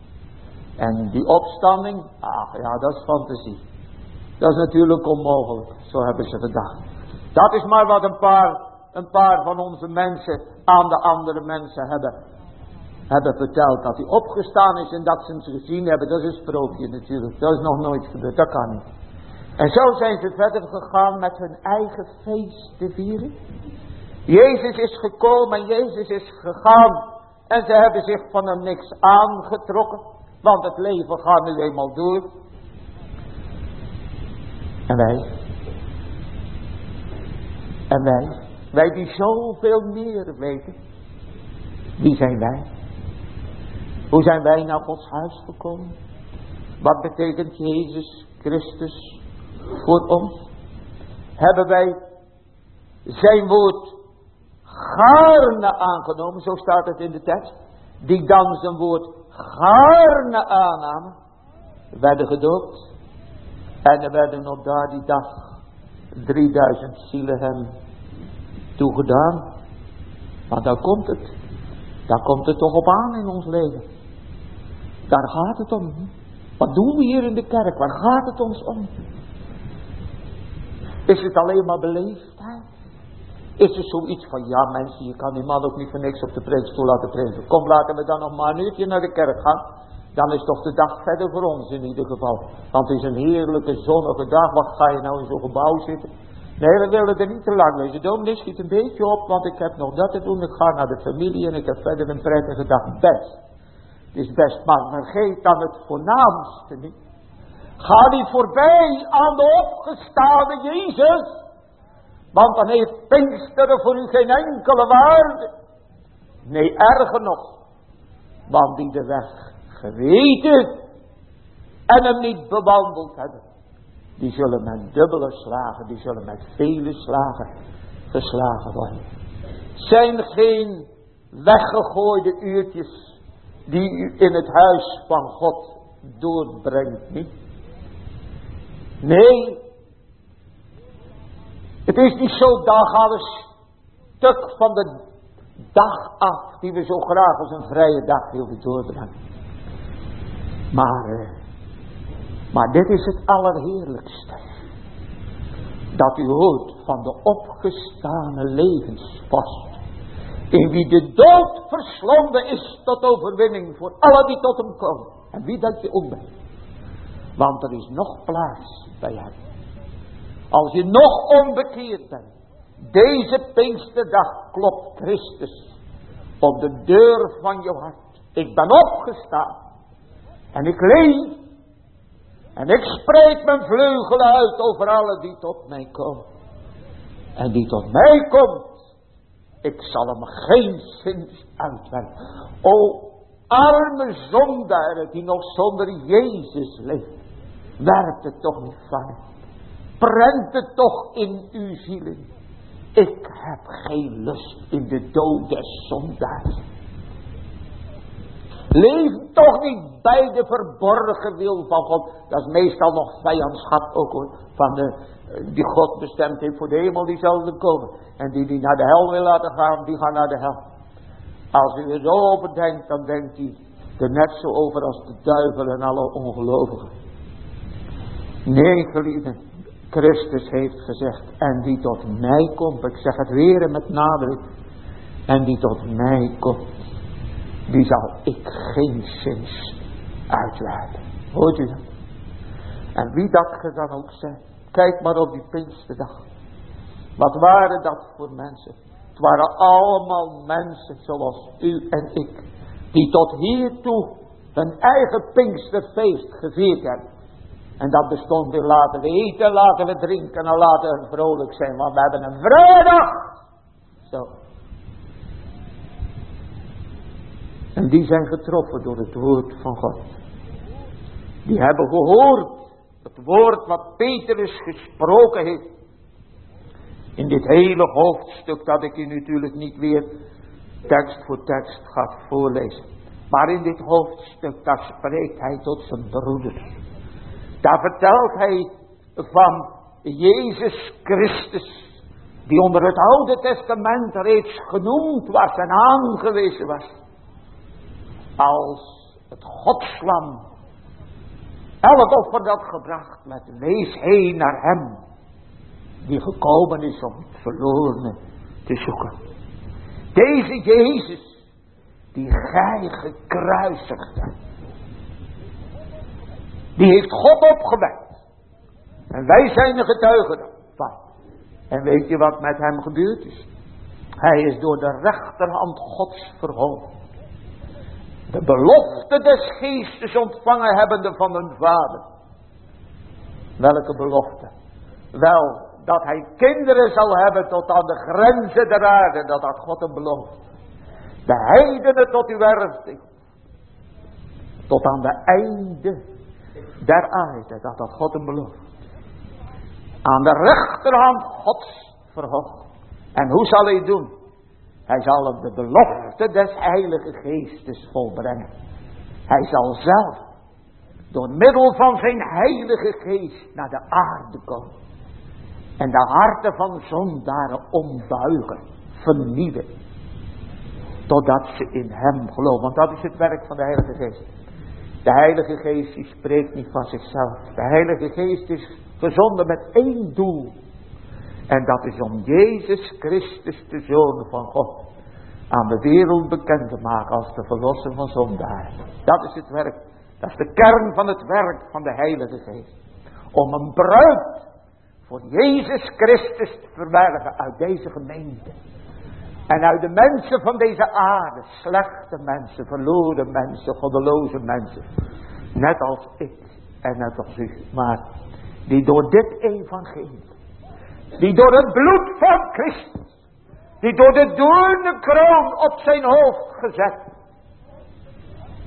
En die opstanding, ach ja, dat is fantasie. Dat is natuurlijk onmogelijk, zo hebben ze gedacht. Dat is maar wat een paar, een paar van onze mensen aan de andere mensen hebben, hebben verteld. Dat hij opgestaan is en dat ze hem gezien hebben, dat is een sprookje natuurlijk. Dat is nog nooit gebeurd, dat kan niet. En zo zijn ze verder gegaan met hun eigen feest te vieren. Jezus is gekomen en Jezus is gegaan. En ze hebben zich van hem niks aangetrokken. Want het leven gaat nu eenmaal door. En wij. En wij. Wij die zoveel meer weten. Wie zijn wij? Hoe zijn wij naar Gods huis gekomen? Wat betekent Jezus Christus voor ons? Hebben wij zijn woord gaarne aangenomen? Zo staat het in de tekst. Die dan zijn woord gaarne aannamen, werden gedoopt. En er werden op daar die dag drieduizend zielen hem toegedaan. Maar daar komt het. Daar komt het toch op aan in ons leven. Daar gaat het om. Wat doen we hier in de kerk? Waar gaat het ons om? Is het alleen maar beleefdheid? Is er zoiets van, ja mensen, je kan die man ook niet voor niks op de preekstoel laten preken. Kom, laten we dan nog maar een uurtje naar de kerk gaan. Dan is toch de dag verder voor ons in ieder geval. Want het is een heerlijke zonnige dag. Wat ga je nou in zo'n gebouw zitten? Nee, we willen er niet te lang lezen. Dominee, schiet een beetje op, want ik heb nog dat te doen. Ik ga naar de familie en ik heb verder een prettige dag. Best. Het is best, maar vergeet dan het voornaamste niet. Ga niet voorbij aan de opgestane Jezus. Want dan heeft Pinksteren voor u geen enkele waarde. Nee, erger nog. Want die de weg geweten en hem niet bewandeld hebben, die zullen met dubbele slagen, die zullen met vele slagen geslagen worden. Zijn geen weggegooide uurtjes die u in het huis van God doorbrengt, niet? Nee, het is niet zo dag alles stuk van de dag af die we zo graag als een vrije dag wilden doorbrengen. Maar, uh, maar dit is het allerheerlijkste. Dat u hoort van de opgestane levensvorst. In wie de dood verslonden is tot overwinning voor alle die tot hem komen. En wie dat je ook bent. Want er is nog plaats bij hem. Als je nog onbekeerd bent. Deze Pinksterdag klopt Christus op de deur van je hart. Ik ben opgestaan. En ik leef. En ik spreek mijn vleugelen uit over alle die tot mij komen. En die tot mij komt. Ik zal hem geen zins uitwerpen. O arme zondaren die nog zonder Jezus leeft. Werpt het toch niet van hem. Prent het toch in uw zielen. Ik heb geen lust in de dood des zondaars. Leef toch niet bij de verborgen wil van God. Dat is meestal nog vijandschap ook hoor. Van de, die God bestemd heeft voor de hemel, die zullen komen. En die die naar de hel wil laten gaan, die gaan naar de hel. Als u er zo over denkt, dan denkt u er net zo over als de duivel en alle ongelovigen. Nee, geliefden, Christus heeft gezegd, en die tot mij komt, ik zeg het weer met nadruk, en die tot mij komt, die zal ik geen zins uitlaten. Hoort u dat? En wie dat dan ook zijn, kijk maar op die Pinksterdag. Wat waren dat voor mensen? Het waren allemaal mensen zoals u en ik, die tot hiertoe hun eigen Pinksterfeest gevierd hebben. En dat bestond in laten we eten, laten we drinken en laten we vrolijk zijn, want we hebben een vrijdag. Zo. En die zijn getroffen door het woord van God. Die hebben gehoord het woord wat Petrus gesproken heeft. In dit hele hoofdstuk dat ik u natuurlijk niet weer tekst voor tekst ga voorlezen. Maar in dit hoofdstuk, daar spreekt hij tot zijn broeders. Daar vertelt hij van Jezus Christus, die onder het Oude Testament reeds genoemd was en aangewezen was. Als het Godslam. Elk offer dat gebracht werd, wees heen naar hem. Die gekomen is om het verlorene te zoeken. Deze Jezus, die gij gekruisigd hebt. Die heeft God opgewekt. En wij zijn de getuigen daarvan. En weet je wat met hem gebeurd is? Hij is door de rechterhand Gods verhoogd. De belofte des geestes ontvangen hebbende van hun vader. Welke belofte? Wel, dat hij kinderen zal hebben tot aan de grenzen der aarde. Dat had God hem beloofd. De heidenen tot uw erfdeel. Tot aan de einde der aarde. Dat had God hem beloofd. Aan de rechterhand Gods verhoogd. En hoe zal hij doen? Hij zal hem de belofte des Heilige Geestes volbrengen. Hij zal zelf door middel van zijn Heilige Geest naar de aarde komen. En de harten van zondaren ombuigen, vernieuwen. Totdat ze in hem geloven. Want dat is het werk van de Heilige Geest. De Heilige Geest die spreekt niet van zichzelf. De Heilige Geest is gezonden met één doel. En dat is om Jezus Christus, de Zoon van God, aan de wereld bekend te maken als de verlosser van zondaren. Dat is het werk. Dat is de kern van het werk van de Heilige Geest. Om een bruid voor Jezus Christus te verbergen uit deze gemeente. En uit de mensen van deze aarde. Slechte mensen, verloren mensen, goddeloze mensen. Net als ik en net als u. Maar die door dit evangelie. Die door het bloed van Christus. Die door de doornenkroon op zijn hoofd gezet.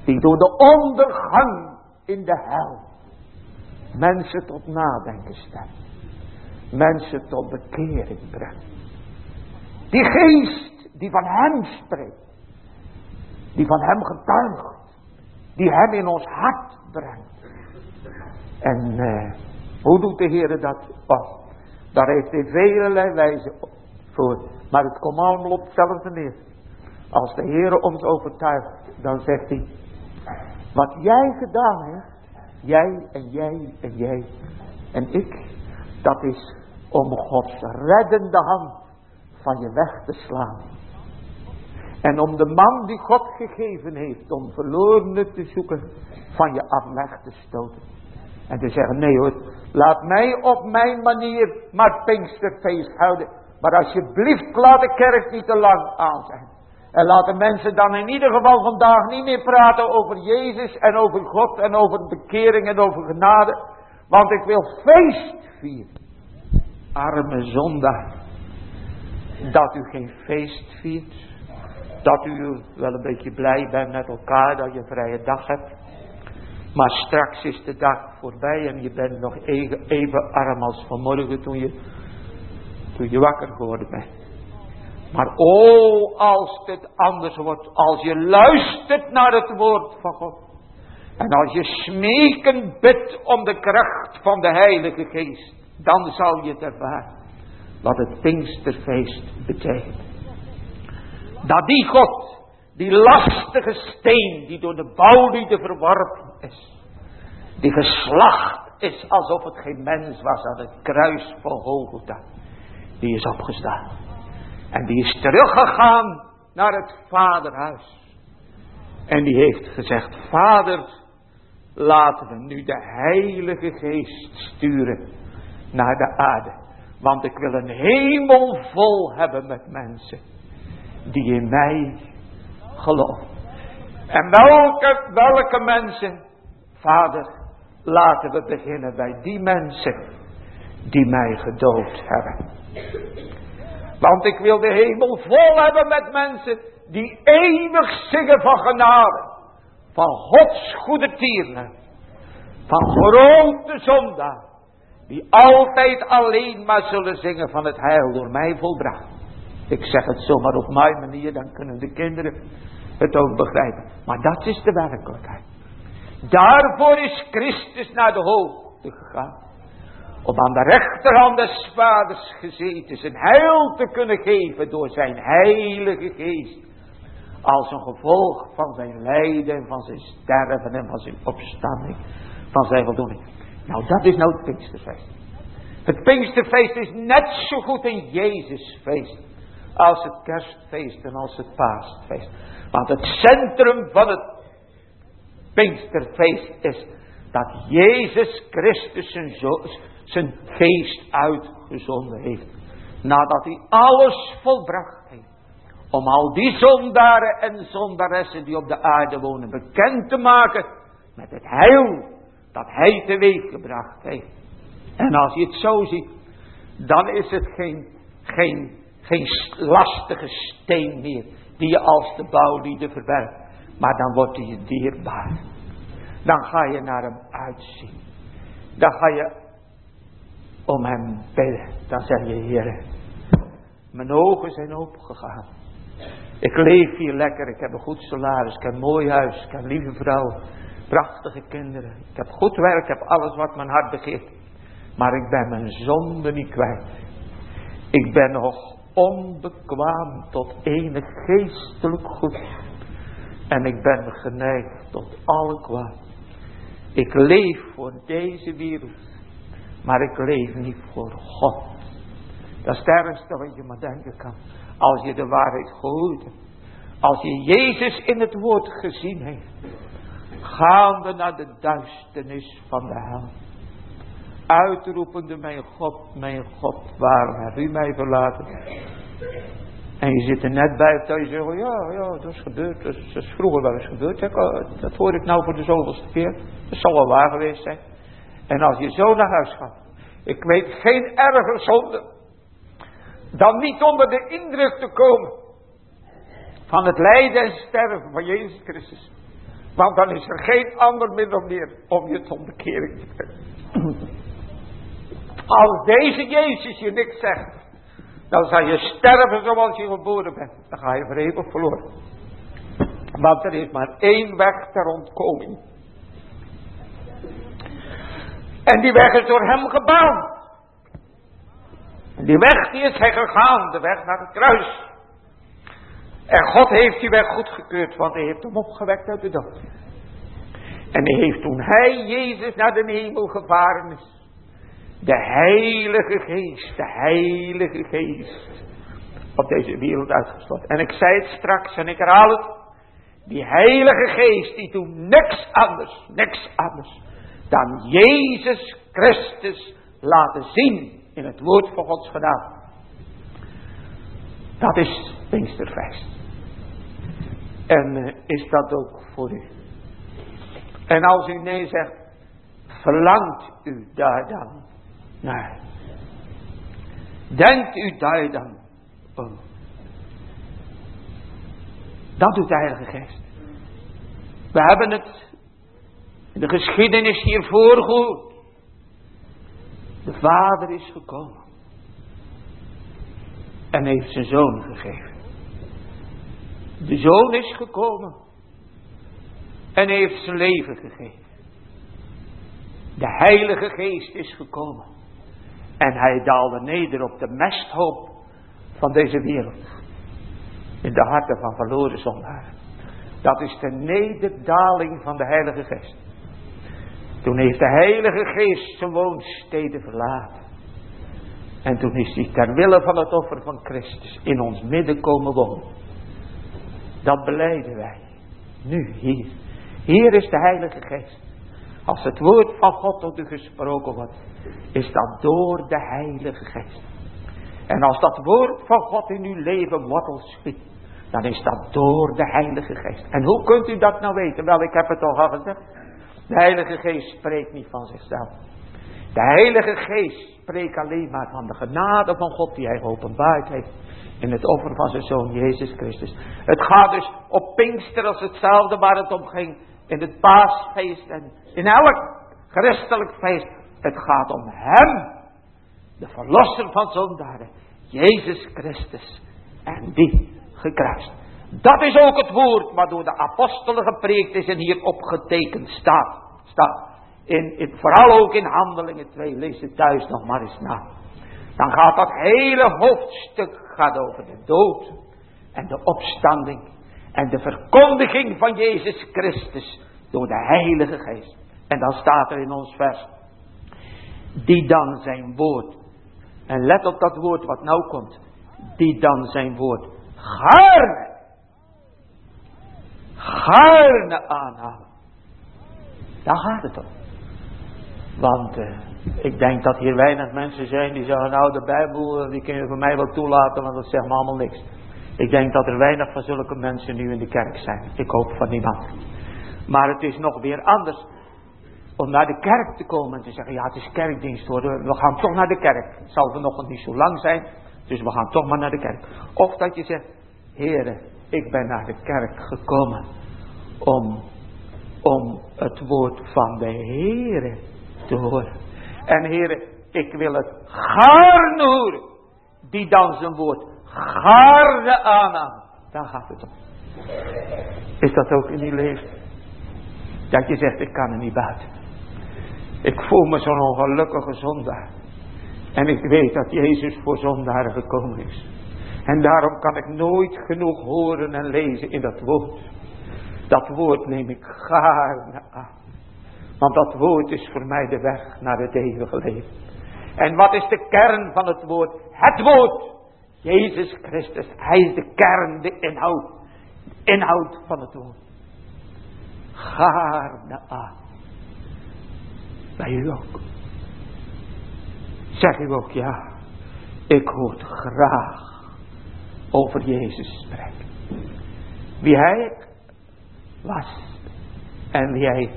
Die door de ondergang in de hel mensen tot nadenken stemt. Mensen tot bekering brengt. Die geest die van hem spreekt. Die van hem getuigt. Die hem in ons hart brengt. En uh, hoe doet de Heer dat? Oh, daar heeft hij vele wijzen voor. Maar het komt allemaal op hetzelfde neer. Als de Heer ons overtuigt, dan zegt hij: wat jij gedaan hebt, jij en jij en jij en ik, dat is om Gods reddende hand van je weg te slaan. En om de man die God gegeven heeft om verlorenen te zoeken, van je af weg te stoten. En te zeggen: nee hoor, laat mij op mijn manier maar Pinksterfeest houden. Maar alsjeblieft laat de kerk niet te lang aan zijn. En laat de mensen dan in ieder geval vandaag niet meer praten over Jezus en over God en over bekering en over genade. Want ik wil feest vieren. Arme zondaar. Dat u geen feest viert. Dat u wel een beetje blij bent met elkaar dat je een vrije dag hebt. Maar straks is de dag voorbij en je bent nog even, even arm als vanmorgen toen je, toen je wakker geworden bent. Maar oh, als dit anders wordt, als je luistert naar het woord van God. En als je smekend bidt om de kracht van de Heilige Geest. Dan zal je het ervaren wat het Pinksterfeest betekent. Dat die God, die lastige steen die door de bouwlieden verworpen is. Die geslacht is alsof het geen mens was aan het kruis van Golgotha. Die is opgestaan. En die is teruggegaan naar het vaderhuis. En die heeft gezegd: Vader, laten we nu de Heilige Geest sturen naar de aarde. Want ik wil een hemel vol hebben met mensen die in mij geloven. En welke, welke mensen? Vader, laten we beginnen bij die mensen die mij gedood hebben. Want ik wil de hemel vol hebben met mensen die eeuwig zingen van genade. Van Gods goede tierenheid. Van grote zondaar. Die altijd alleen maar zullen zingen van het heil door mij volbracht. Ik zeg het zomaar op mijn manier, dan kunnen de kinderen het ook begrijpen. Maar dat is de werkelijkheid. Daarvoor is Christus naar de hoogte gegaan. Om aan de rechterhand des vaders gezeten zijn heil te kunnen geven door zijn heilige geest. Als een gevolg van zijn lijden, van zijn sterven en van zijn opstanding. Van zijn voldoening. Nou, dat is nou het Pinksterfeest. Het Pinksterfeest is net zo goed een Jezusfeest als het Kerstfeest en als het Paasfeest. Want het centrum van het Pinksterfeest is dat Jezus Christus zijn, zo, zijn geest uitgezonden heeft. Nadat hij alles volbracht heeft. Om al die zondaren en zondaressen die op de aarde wonen bekend te maken met het heil dat hij teweeggebracht heeft. En als je het zo ziet, dan is het geen, geen, geen lastige steen meer die je als de bouwlieden verwerpt. Maar dan wordt hij je dierbaar. Dan ga je naar hem uitzien. Dan ga je om hem bidden. Dan zeg je: Heer, mijn ogen zijn opengegaan. Ik leef hier lekker. Ik heb een goed salaris. Ik heb een mooi huis. Ik heb een lieve vrouw. Prachtige kinderen. Ik heb goed werk. Ik heb alles wat mijn hart begeert. Maar ik ben mijn zonde niet kwijt. Ik ben nog onbekwaam tot enig geestelijk goed. En ik ben geneigd tot alle kwaad. Ik leef voor deze wereld. Maar ik leef niet voor God. Dat is het ergste wat je maar denken kan. Als je de waarheid gehoord hebt. Als je Jezus in het woord gezien heeft. Gaande naar de duisternis van de hel. Uitroepende: mijn God, mijn God, waarom hebt u mij verlaten? En je zit er net bij dat je zegt: ja, ja, dat is gebeurd. Dat is, dat is vroeger wel eens gebeurd. Dat hoor ik nou voor de zoveelste keer. Dat zal wel waar geweest zijn. En als je zo naar huis gaat. Ik weet geen erger zonde dan niet onder de indruk te komen van het lijden en sterven van Jezus Christus. Want dan is er geen ander middel meer om je tot bekering te brengen. Als deze Jezus je niks zegt, dan zal je sterven zoals je geboren bent. Dan ga je voor eeuwig verloren. Want er is maar één weg ter ontkoming. En die weg is door hem gebouwd. En die weg die is hij gegaan, de weg naar het kruis. En God heeft die weg goedgekeurd, want hij heeft hem opgewekt uit de dood. En hij heeft toen hij, Jezus, naar de hemel gevaren is, de Heilige Geest, de Heilige Geest, op deze wereld uitgestort. En ik zei het straks en ik herhaal het. Die Heilige Geest, die doet niks anders, niks anders, dan Jezus Christus laten zien in het woord van Gods genade. Dat is Pinksterfeest. En uh, is dat ook voor u? En als u nee zegt, verlangt u daar dan naar? Denkt u daar dan om? Dat doet de Heilige Geest. We hebben het in de geschiedenis hiervoor gehoord. De Vader is gekomen. En heeft zijn Zoon gegeven. De Zoon is gekomen. En heeft zijn leven gegeven. De Heilige Geest is gekomen. En hij daalde neder op de mesthoop van deze wereld. In de harten van verloren zondaren. Dat is de nederdaling van de Heilige Geest. Toen heeft de Heilige Geest zijn woonsteden verlaten. En toen is hij ter wille van het offer van Christus in ons midden komen wonen. Dat belijden wij. Nu, hier. Hier is de Heilige Geest. Als het woord van God tot u gesproken wordt, is dat door de Heilige Geest. En als dat woord van God in uw leven wortel schiet, dan is dat door de Heilige Geest. En hoe kunt u dat nou weten? Wel, ik heb het al gezegd. De Heilige Geest spreekt niet van zichzelf. De Heilige Geest spreekt alleen maar van de genade van God die hij geopenbaard heeft in het offer van zijn Zoon Jezus Christus. Het gaat dus op Pinkster als hetzelfde waar het om ging in het paasfeest en in elk christelijk feest. Het gaat om hem, de verlosser van zondaren, Jezus Christus, en die gekruist. Dat is ook het woord waardoor de apostelen gepreekt is en hier opgetekend staat. staat. In, in, vooral ook in Handelingen twee, lees het thuis nog maar eens na. Dan gaat dat hele hoofdstuk gaat over de dood en de opstanding en de verkondiging van Jezus Christus door de Heilige Geest. En dan staat er in ons vers, die dan zijn woord, en let op dat woord wat nou komt, die dan zijn woord gaarne, gaarne aanhalen. Daar gaat het om. Want uh, ik denk dat hier weinig mensen zijn die zeggen, nou de Bijbel die kun je voor mij wel toelaten, want dat zegt me allemaal niks. Ik denk dat er weinig van zulke mensen nu in de kerk zijn. Ik hoop van niemand. Maar het is nog weer anders om naar de kerk te komen en te zeggen, ja het is kerkdienst hoor, we gaan toch naar de kerk. Het zal vanochtend niet zo lang zijn, dus we gaan toch maar naar de kerk. Of dat je zegt, Heere, ik ben naar de kerk gekomen om, om het woord van de Heere te horen. En Heere, ik wil het gaarne horen, die dan zijn woord gaarne aannemen. Daar gaat het om. Is dat ook in uw leven? Dat je zegt, ik kan er niet buiten. Ik voel me zo'n ongelukkige zondaar. En ik weet dat Jezus voor zondaren gekomen is. En daarom kan ik nooit genoeg horen en lezen in dat woord. Dat woord neem ik gaarne aan. Want dat woord is voor mij de weg naar het eeuwige leven. En wat is de kern van het woord? Het woord. Jezus Christus. Hij is de kern, de inhoud. De inhoud van het woord. Gaarne aan. Bij u ook. Zeg u ook ja. Ik hoor graag over Jezus spreken. Wie hij was. En wie hij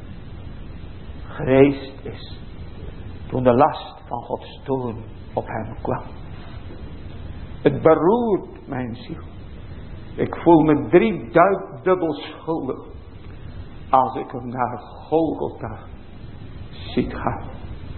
geweest is. Toen de last van Gods toorn op hem kwam. Het beroert mijn ziel. Ik voel me driedubbel schuldig. als ik hem naar Golgotha ziet gaan.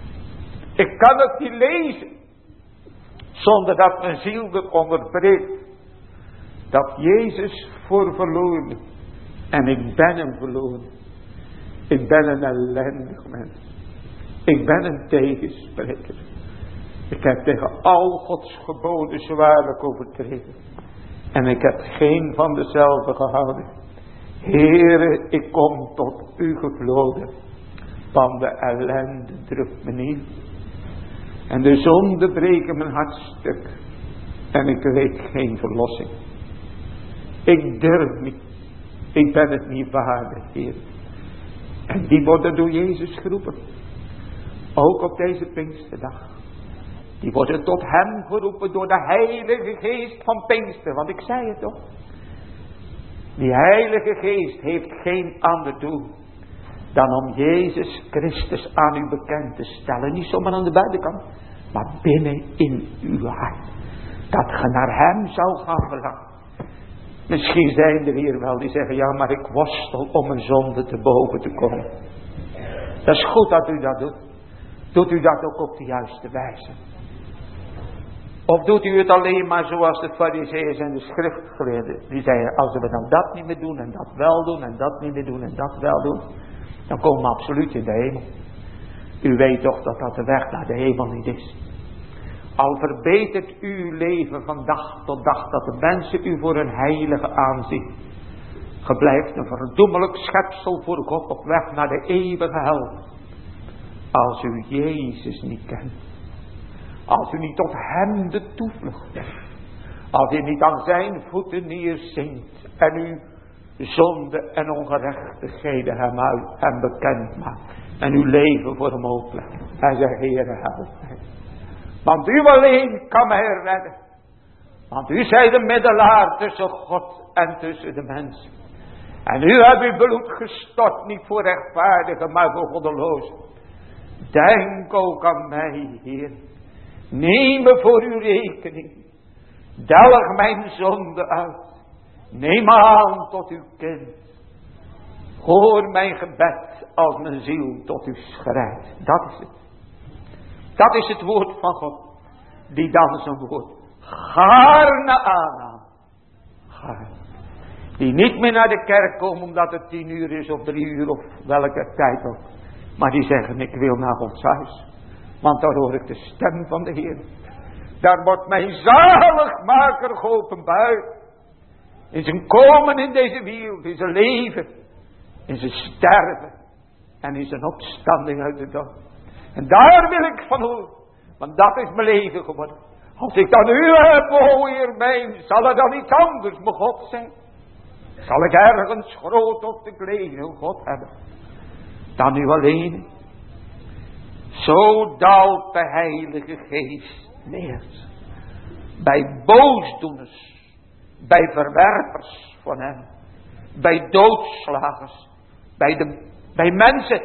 Ik kan het niet lezen zonder dat mijn ziel eronder breekt. Dat Jezus voor verloren. En ik ben hem verloren. Ik ben een ellendig mens. Ik ben een tegenspreker. Ik heb tegen al Gods geboden zwaarlijk overtreden. En ik heb geen van dezelfde gehouden. Heere, ik kom tot u gevloden. Want de ellende drukt me neer. En de zonde breken mijn hart stuk. En ik weet geen verlossing. Ik durf niet. Ik ben het niet waardig, Heer. En die worden door Jezus geroepen. Ook op deze Pinksterdag. Die worden tot hem geroepen door de Heilige Geest van Pinkster. Want ik zei het toch. Die Heilige Geest heeft geen ander doel dan om Jezus Christus aan u bekend te stellen. Niet zomaar aan de buitenkant, maar binnen in uw hart. Dat je naar hem zou gaan verlangen. Misschien zijn er hier wel die zeggen, ja, maar ik worstel om een zonde te boven te komen. Dat is goed dat u dat doet. Doet u dat ook op de juiste wijze? Of doet u het alleen maar zoals de Farizeeërs en de schriftgeleerden. Die zeiden, als we dan dat niet meer doen en dat wel doen en dat niet meer doen en dat wel doen. Dan komen we absoluut in de hemel. U weet toch dat dat de weg naar de hemel niet is. Al verbetert uw leven van dag tot dag dat de mensen u voor een heilige aanzien. Ge blijft een verdoemelijk schepsel voor God op weg naar de eeuwige hel. Als u Jezus niet kent. Als u niet tot hem de toevlucht legt. Als u niet aan zijn voeten neerzinkt. En u zonde en ongerechtigheden hem, uit, hem bekend maakt. En uw leven voor hem oplegt. En zegt, Heere, help mij. Want u alleen kan mij redden. Want u zijt de middelaar tussen God en tussen de mensen. En u hebt uw bloed gestort, niet voor rechtvaardigen, maar voor goddelozen. Denk ook aan mij, Heer. Neem me voor uw rekening. Delg mijn zonde uit. Neem me aan tot uw kind. Hoor mijn gebed als mijn ziel tot u schrijft. Dat is het. Dat is het woord van God. Die dan zijn woord gaarne aannam. Gaarne. Die niet meer naar de kerk komen omdat het tien uur is of drie uur of welke tijd ook. Maar die zeggen, ik wil naar Gods huis. Want daar hoor ik de stem van de Heer. Daar wordt mijn zaligmaker geopenbaard. In zijn komen in deze wereld. In zijn leven. In zijn sterven. En in zijn opstanding uit de dood. En daar wil ik van horen. Want dat is mijn leven geworden. Als ik dan u heb, o Heer mijn, zal er dan iets anders mijn God zijn? Zal ik ergens groot of te klein God hebben? Dan u alleen. Zo daalt de Heilige Geest neer. Bij boosdoeners. Bij verwerpers van hem. Bij doodslagers. Bij, de, bij mensen.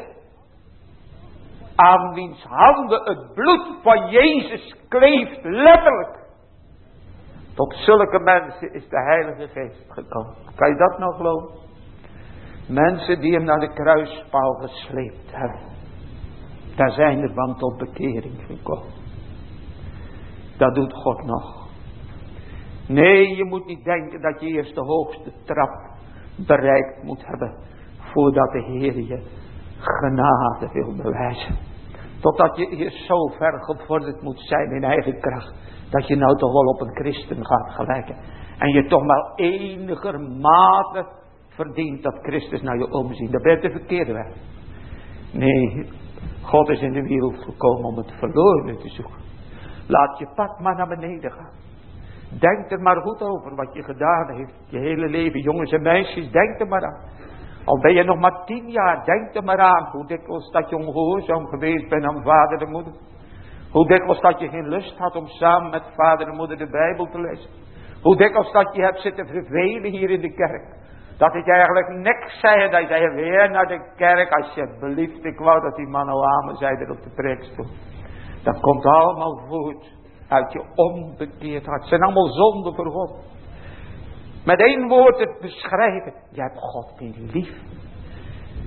Aan wiens handen het bloed van Jezus kleeft. Letterlijk. Tot zulke mensen is de Heilige Geest gekomen. Kan je dat nog geloven? Mensen die hem naar de kruispaal gesleept hebben. Daar zijn er van tot bekering gekomen. Dat doet God nog. Nee, je moet niet denken dat je eerst de hoogste trap bereikt moet hebben. Voordat de Heer je genade wil bewijzen. Totdat je eerst zo ver gevorderd moet zijn in eigen kracht. Dat je nou toch wel op een christen gaat gelijken. En je toch wel enigermate verdient dat Christus naar je omziet. Dat ben je de verkeerde weg. Nee, God is in de wereld gekomen om het verlorene te zoeken. Laat je pad maar naar beneden gaan. Denk er maar goed over wat je gedaan heeft. Je hele leven, jongens en meisjes, denk er maar aan. Al ben je nog maar tien jaar, denk er maar aan. Hoe dikwijls dat je ongehoorzaam geweest bent aan vader en moeder. Hoe dikwijls dat je geen lust had om samen met vader en moeder de Bijbel te lezen. Hoe dikwijls dat je hebt zitten vervelen hier in de kerk. Dat ik eigenlijk niks zei. Dat je zei weer naar de kerk. Alsjeblieft, ik wou dat die man al amen zei er op de preekstoel. Dat komt allemaal voort uit je onbekeerd hart. Het zijn allemaal zonden voor God. Met één woord te beschrijven. Je hebt God niet lief.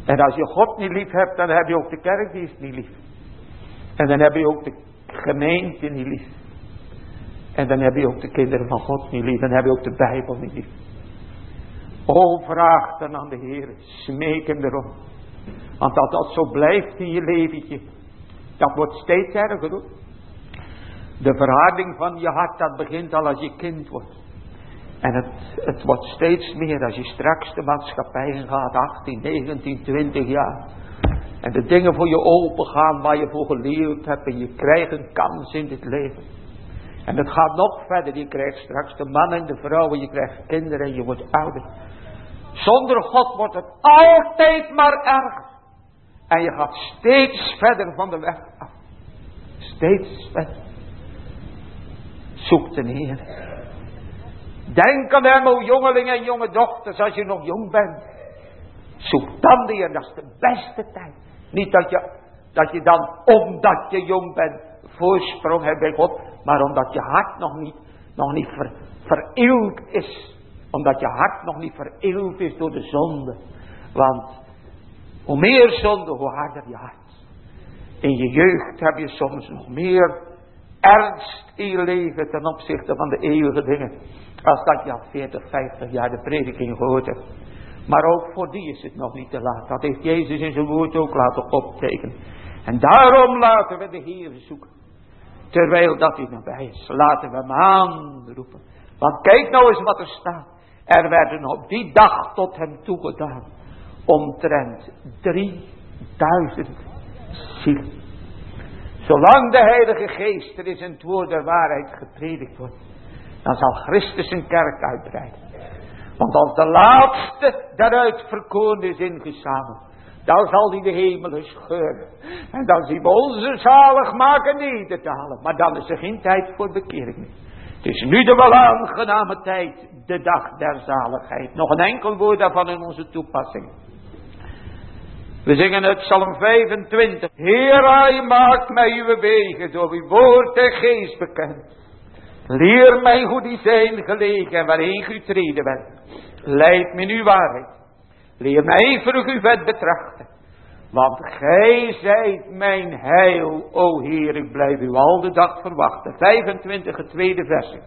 En als je God niet lief hebt, dan heb je ook de kerkdienst niet lief. En dan heb je ook de gemeente niet lief. En dan heb je ook de kinderen van God niet lief. En dan heb je ook de Bijbel niet lief. O, vraag dan aan de Heer. Smeek hem erom. Want als dat zo blijft in je leventje. Dat wordt steeds erger hoor. De verharding van je hart, dat begint al als je kind wordt. En het, het wordt steeds meer als je straks de maatschappij ingaat. achttien, negentien, twintig jaar. En de dingen voor je open gaan waar je voor geleerd hebt. En je krijgt een kans in dit leven. En het gaat nog verder. Je krijgt straks de man en de vrouw. En je krijgt kinderen en je wordt ouder. Zonder God wordt het altijd maar erger. En je gaat steeds verder van de weg af. Steeds verder. Zoek de Heer. Denk aan hem, o jongelingen en jonge dochters, als je nog jong bent. Zoek dan de Heer, dat is de beste tijd. Niet dat je, dat je dan, omdat je jong bent, voorsprong hebt bij God. Maar omdat je hart nog niet, nog niet ver, vereeuwd is. Omdat je hart nog niet vereeuwd is door de zonde. Want hoe meer zonde, hoe harder je hart. In je jeugd heb je soms nog meer ernst in je leven ten opzichte van de eeuwige dingen. Als dat je al veertig, vijftig jaar de prediking gehoord hebt. Maar ook voor die is het nog niet te laat. Dat heeft Jezus in zijn woord ook laten optekenen. En daarom laten we de Heer zoeken. Terwijl dat hij nabij is. Laten we hem aanroepen. Want kijk nou eens wat er staat. Er werden op die dag tot hem toegedaan. Omtrent drieduizend zielen. Zolang de Heilige Geest er is en het woord der waarheid gepredikt wordt. Dan zal Christus zijn kerk uitbreiden. Want als de laatste daaruit verkoren is ingezameld. Dan zal hij de hemelen scheuren. En dan zien we onze zalig maken nederdalen. Maar dan is er geen tijd voor bekering meer. Het is nu de wel aangename tijd. De dag der zaligheid. Nog een enkel woord daarvan in onze toepassing. We zingen het Psalm vijfentwintig. Heer, hij maakt mij uw wegen door uw woord en geest bekend. Leer mij hoe die zijn gelegen en waarheen u treden werd. Leid me in uw waarheid. Leer mij ijverig uw wet betrachten. Want gij zijt mijn heil, o Heer, ik blijf u al de dag verwachten. vijfentwintig, het tweede vers.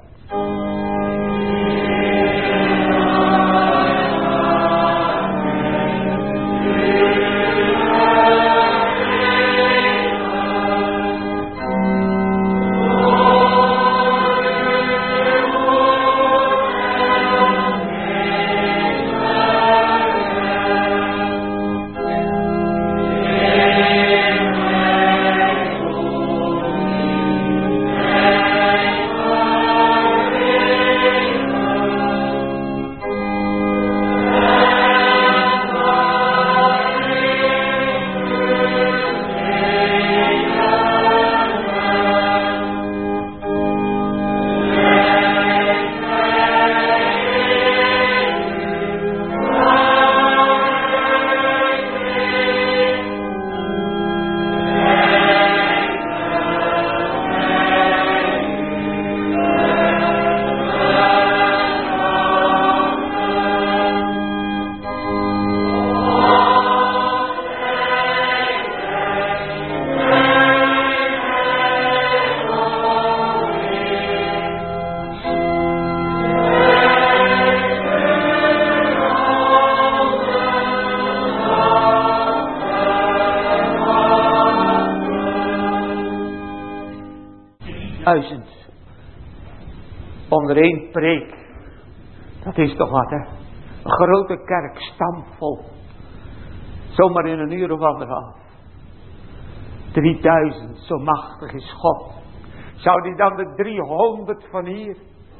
Duizend onder één preek. Dat is toch wat, hè? Een grote kerk, stampvol. Zomaar in een uur of anderhalf. Drieduizend, zo machtig is God. Zou die dan de driehonderd van hier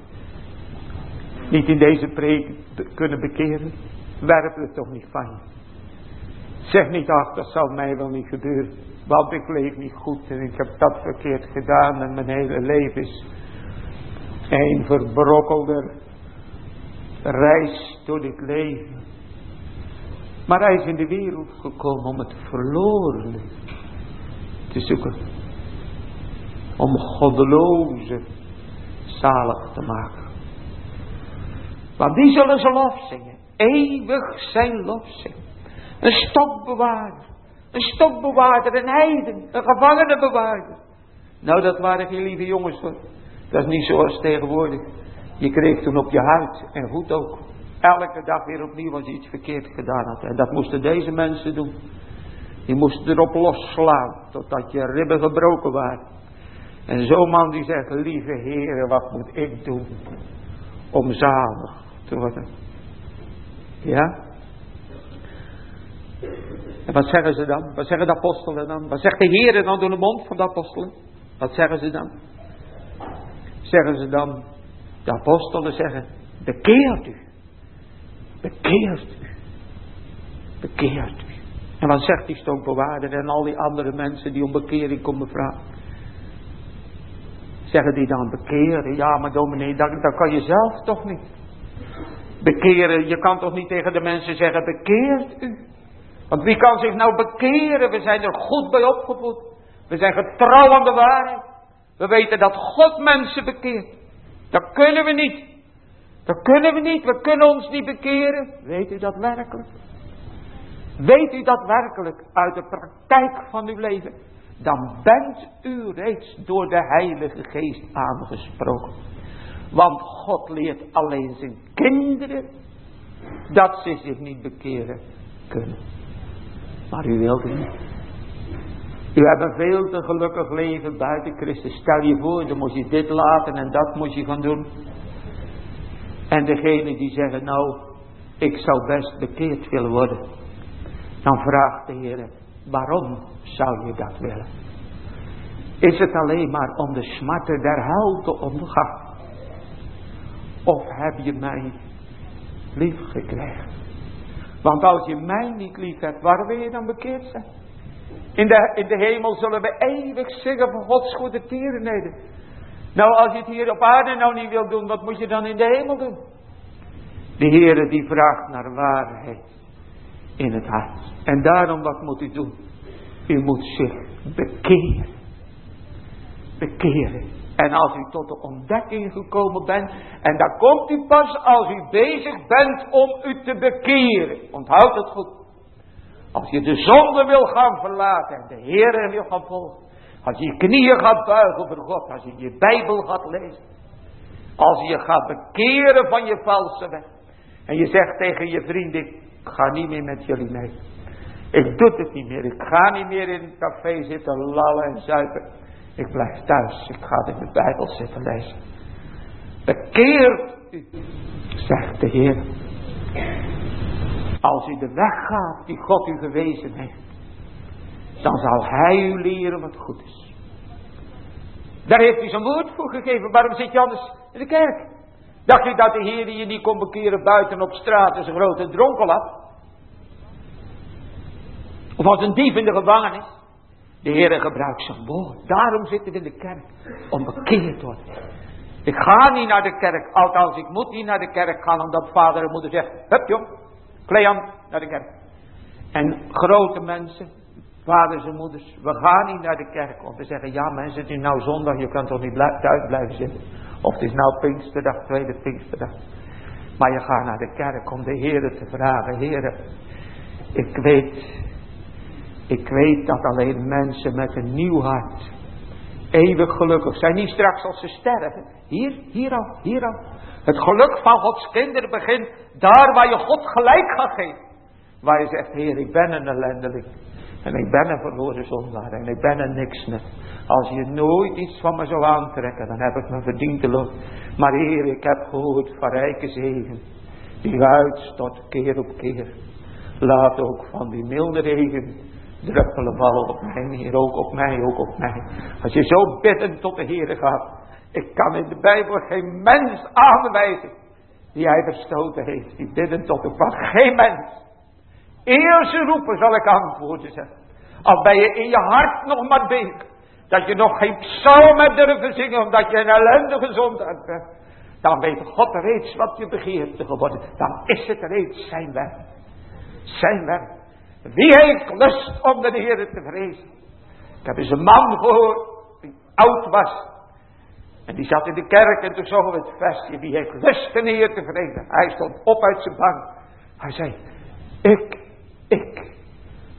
niet in deze preek kunnen bekeren? Werp het toch niet van je. Zeg niet, ach, dat zal mij wel niet gebeuren. Want ik leef niet goed en ik heb dat verkeerd gedaan en mijn hele leven is een verbrokkelde reis door dit leven. Maar hij is in de wereld gekomen om het verloren te zoeken. Om goddelozen zalig te maken. Want die zullen zijn lof zingen. Eeuwig zijn lof zingen. Een stokbewaarder. Een stokbewaarder, een heiden, een gevangenenbewaarder. Nou, dat waren geen lieve jongens hoor. Dat is niet zoals tegenwoordig. Je kreeg toen op je huid, en goed ook. Elke dag weer opnieuw als je iets verkeerd gedaan had. En dat moesten deze mensen doen. Die moesten erop losslaan, totdat je ribben gebroken waren. En zo'n man die zegt, lieve Heere, wat moet ik doen om zalig te worden? Ja? En wat zeggen ze dan? Wat zeggen de apostelen dan? Wat zegt de Heere dan door de mond van de apostelen? Wat zeggen ze dan? Zeggen ze dan, de apostelen zeggen, bekeert u. Bekeert u. Bekeert u. En wat zegt die stokbewaarder en al die andere mensen die om bekering komen vragen? Zeggen die dan bekeren? Ja, maar dominee, dat, dat kan je zelf toch niet. Bekeren, je kan toch niet tegen de mensen zeggen, bekeert u. Want wie kan zich nou bekeren? We zijn er goed bij opgevoed. We zijn getrouw aan de waarheid. We weten dat God mensen bekeert. Dat kunnen we niet. Dat kunnen we niet. We kunnen ons niet bekeren. Weet u dat werkelijk? Weet u dat werkelijk uit de praktijk van uw leven? Dan bent u reeds door de Heilige Geest aangesproken. Want God leert alleen zijn kinderen dat ze zich niet bekeren kunnen. Maar u wilt het niet. U hebt een veel te gelukkig leven buiten Christus. Stel je voor, dan moet je dit laten en dat moet je gaan doen. En degene die zeggen, nou, ik zou best bekeerd willen worden. Dan vraagt de Heer, waarom zou je dat willen? Is het alleen maar om de smarten der hel te ondergaan? Of heb je mij lief gekregen? Want als je mij niet lief hebt, waar wil je dan bekeerd zijn? In de, in de hemel zullen we eeuwig zingen van Gods goede tierenheden. Nou, als je het hier op aarde nou niet wilt doen, wat moet je dan in de hemel doen? De Heere die vraagt naar waarheid in het hart. En daarom, wat moet u doen? U moet zich bekeren. Bekeren. En als u tot de ontdekking gekomen bent, en daar komt u pas als u bezig bent om u te bekeren. Onthoud het goed. Als je de zonde wil gaan verlaten en de Heere wil gaan volgen. Als je je knieën gaat buigen voor God. Als je je Bijbel gaat lezen. Als je je gaat bekeren van je valse weg. En je zegt tegen je vrienden, ik ga niet meer met jullie mee. Ik doe het niet meer. Ik ga niet meer in het café zitten lallen en zuipen. Ik blijf thuis. Ik ga in de Bijbel zitten lezen. Bekeert u, zegt de Heer. Als u de weg gaat die God u gewezen heeft. Dan zal Hij u leren wat goed is. Daar heeft hij zijn woord voor gegeven. Waarom zit je anders in de kerk? Dacht je dat de Heer je niet kon bekeren buiten op straat als een grote dronkel had? Of als een dief in de gevangenis? De Heer gebruikt zijn woord. Daarom zitten we in de kerk. Om bekeerd te worden. Ik ga niet naar de kerk. Althans, ik moet niet naar de kerk gaan. Omdat vader en moeder zegt. Hup jong. Kleed aan naar de kerk. En grote mensen. Vaders en moeders. We gaan niet naar de kerk. Of we zeggen. Ja mensen, het is nou zondag. Je kan toch niet blij, thuis blijven zitten. Of het is nou Pinksterdag. Tweede Pinksterdag. Maar je gaat naar de kerk. Om de Heer te vragen. Heer. Ik weet. Ik weet dat alleen mensen met een nieuw hart eeuwig gelukkig zijn. Niet straks als ze sterven. Hier, hier al, hier al. Het geluk van Gods kinderen begint daar waar je God gelijk gaat geven. Waar je zegt, Heer, ik ben een ellendeling. En ik ben een verloren zondaar. En ik ben een niks net. Als je nooit iets van me zou aantrekken, dan heb ik me verdiend te lopen. Maar Heer, ik heb gehoord van rijke zegen. Die uitstort keer op keer. Laat ook van die milde regen druppelen vallen op mij, Heer, ook op mij, ook op mij. Als je zo biddend tot de Heer gaat. Ik kan in de Bijbel geen mens aanwijzen die Hij verstoten heeft. Die biddend tot de Vader. Geen mens. Eer ze roepen zal ik antwoorden zeggen. Al ben je in je hart nog maar bezig. Dat je nog geen psalm hebt durven zingen. Omdat je een ellendige zondaar bent. Dan weet God reeds wat je begeert te geworden. Dan is het reeds zijn werk. Zijn werk. Wie heeft lust om de Heer te vrezen? Ik heb eens een man gehoord. Die oud was. En die zat in de kerk en toen zongen we het versje. Wie heeft lust de Heer te vrezen? Hij stond op uit zijn bank. Hij zei. Ik, ik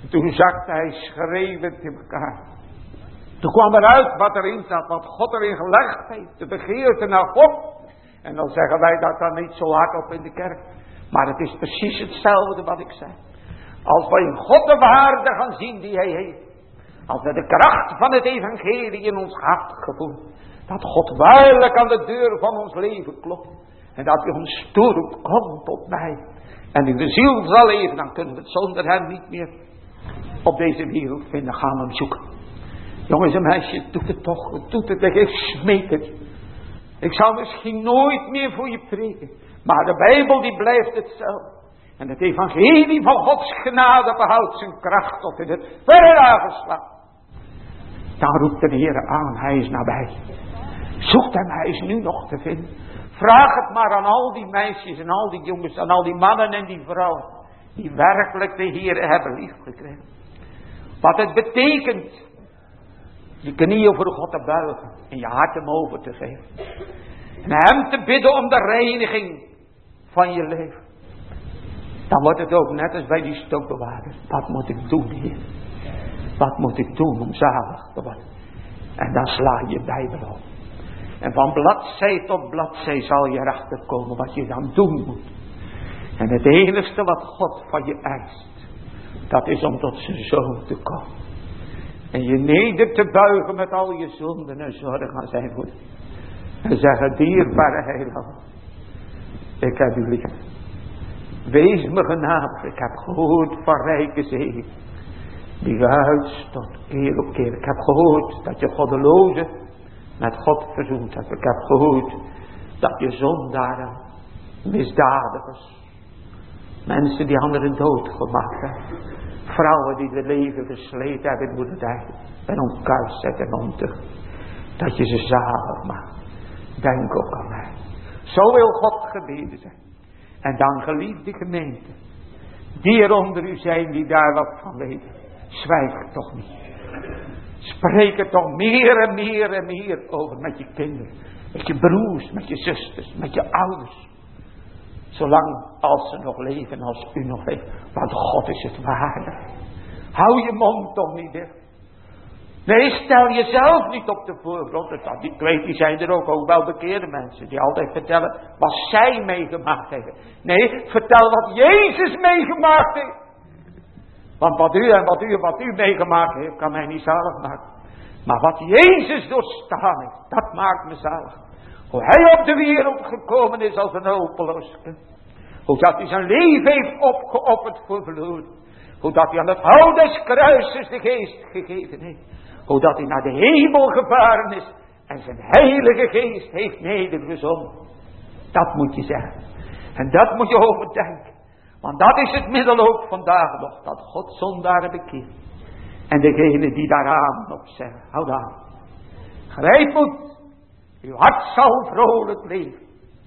Toen zakte hij schreeuwend in elkaar. Toen kwam eruit wat erin zat, wat God erin gelegd heeft. De begeerte naar God. En dan zeggen wij dat dan niet zo hard op in de kerk. Maar het is precies hetzelfde wat ik zei. Als we in God de waarde gaan zien die hij heeft. Als we de kracht van het evangelie in ons hart gevoelen. Dat God waarlijk aan de deur van ons leven klopt. En dat hij ons toeroept, kom tot mij. En in de ziel zal leven, dan kunnen we het zonder hem niet meer op deze wereld vinden. Gaan we hem zoeken. Jongens en meisjes, doet het toch, doet het, ik smeek het. Ik zal misschien nooit meer voor je preken. Maar de Bijbel die blijft hetzelfde. En het evangelie van Gods genade behoudt zijn kracht tot in het verre nageslacht. Dan roept de Heer aan, hij is nabij. Zoekt hem, hij is nu nog te vinden. Vraag het maar aan al die meisjes en al die jongens, aan al die mannen en die vrouwen. Die werkelijk de Heer hebben liefgekregen. Wat het betekent. Je knieën voor God te buigen. En je hart hem over te geven. En hem te bidden om de reiniging van je leven. Dan wordt het ook net als bij die stookbewaarders. Wat moet ik doen, Heer? Wat moet ik doen om zalig te worden? En dan sla je Bijbel op. En van bladzij tot bladzij zal je erachter komen wat je dan doen moet. En het enigste wat God van je eist. Dat is om tot zijn zoon te komen. En je neder te buigen met al je zonden en zorgen aan zijn voeten. En zeggen, dierbare heiland. Ik heb u lief. Wees me genaamd. Ik heb gehoord van rijke zegen. Die uitstond keer op keer. Ik heb gehoord dat je goddelozen met God verzoend hebt. Ik heb gehoord dat je zondaren, misdadigers, mensen die anderen doodgemaakt hebben, vrouwen die het leven versleten hebben in moederdij en ontkuisheid en ontucht, dat je ze zalig maakt. Denk ook aan mij. Zo wil God gebeden zijn. En dan, geliefde gemeente, die er onder u zijn die daar wat van weten, zwijg toch niet. Spreek er toch meer en meer en meer over met je kinderen, met je broers, met je zusters, met je ouders. Zolang als ze nog leven, als u nog leeft. Want God is het waardig. Hou je mond toch niet dicht. Nee, stel jezelf niet op de voorgrond. Die twee die zijn er ook, ook wel bekeerde mensen. Die altijd vertellen wat zij meegemaakt hebben. Nee, vertel wat Jezus meegemaakt heeft. Want wat u en wat u en wat u meegemaakt heeft, kan mij niet zalig maken. Maar wat Jezus doorstaan heeft, dat maakt me zalig. Hoe hij op de wereld gekomen is als een hopeloos kind. Hoe dat hij zijn leven heeft opgeofferd voor verloren. Hoe dat hij aan het hout des kruises de geest gegeven heeft. Hoe dat hij naar de hemel gevaren is. En zijn heilige geest heeft nedergezonden. Dat moet je zeggen. En dat moet je overdenken. Want dat is het middel ook vandaag nog. Dat God zondaren bekeert. En degene die daaraan op zeggen. Houd aan. Grijp moed. Uw hart zal vrolijk leven.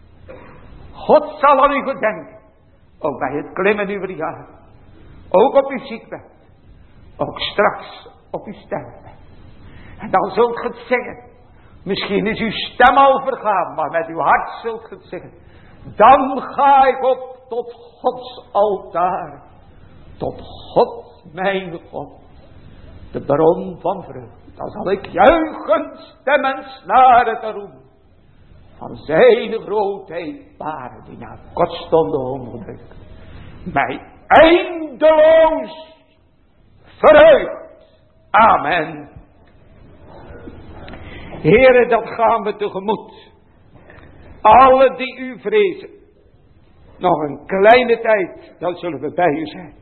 God zal aan u gedenken. Ook bij het klimmen uw jaren. Ook op uw ziekbed. Ook straks op uw sterfbed. En dan zult ge het zingen. Misschien is uw stem al vergaan. Maar met uw hart zult ge het zingen. Dan ga ik op tot Gods altaar. Tot God mijn God. De bron van vreugde. Dan zal ik juichen, stemmen, snaren te roemen. Van zijn grootheid waren die naar kortstonde ongeluk. Mij eindeloos verheugt. Amen. Heere, dat gaan we tegemoet. Alle die u vrezen. Nog een kleine tijd, dan zullen we bij u zijn.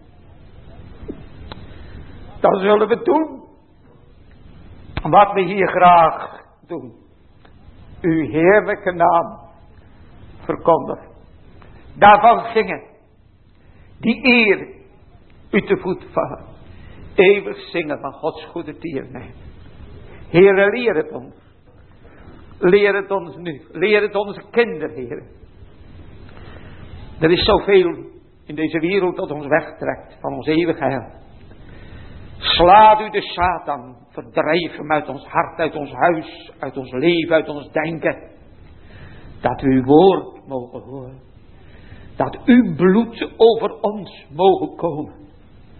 Dan zullen we doen wat we hier graag doen. Uw heerlijke naam verkondigen. Daarvan zingen. Die eer u te voet vallen. Eeuwig zingen van Gods goede tierenheid. Heere, leer het ons. Leer het ons nu. Leer het onze kinderen, Heere. Er is zoveel in deze wereld dat ons wegtrekt van ons eeuwige heil. Slaat u de Satan, verdrijf hem uit ons hart, uit ons huis, uit ons leven, uit ons denken. Dat we uw woord mogen horen. Dat uw bloed over ons mogen komen.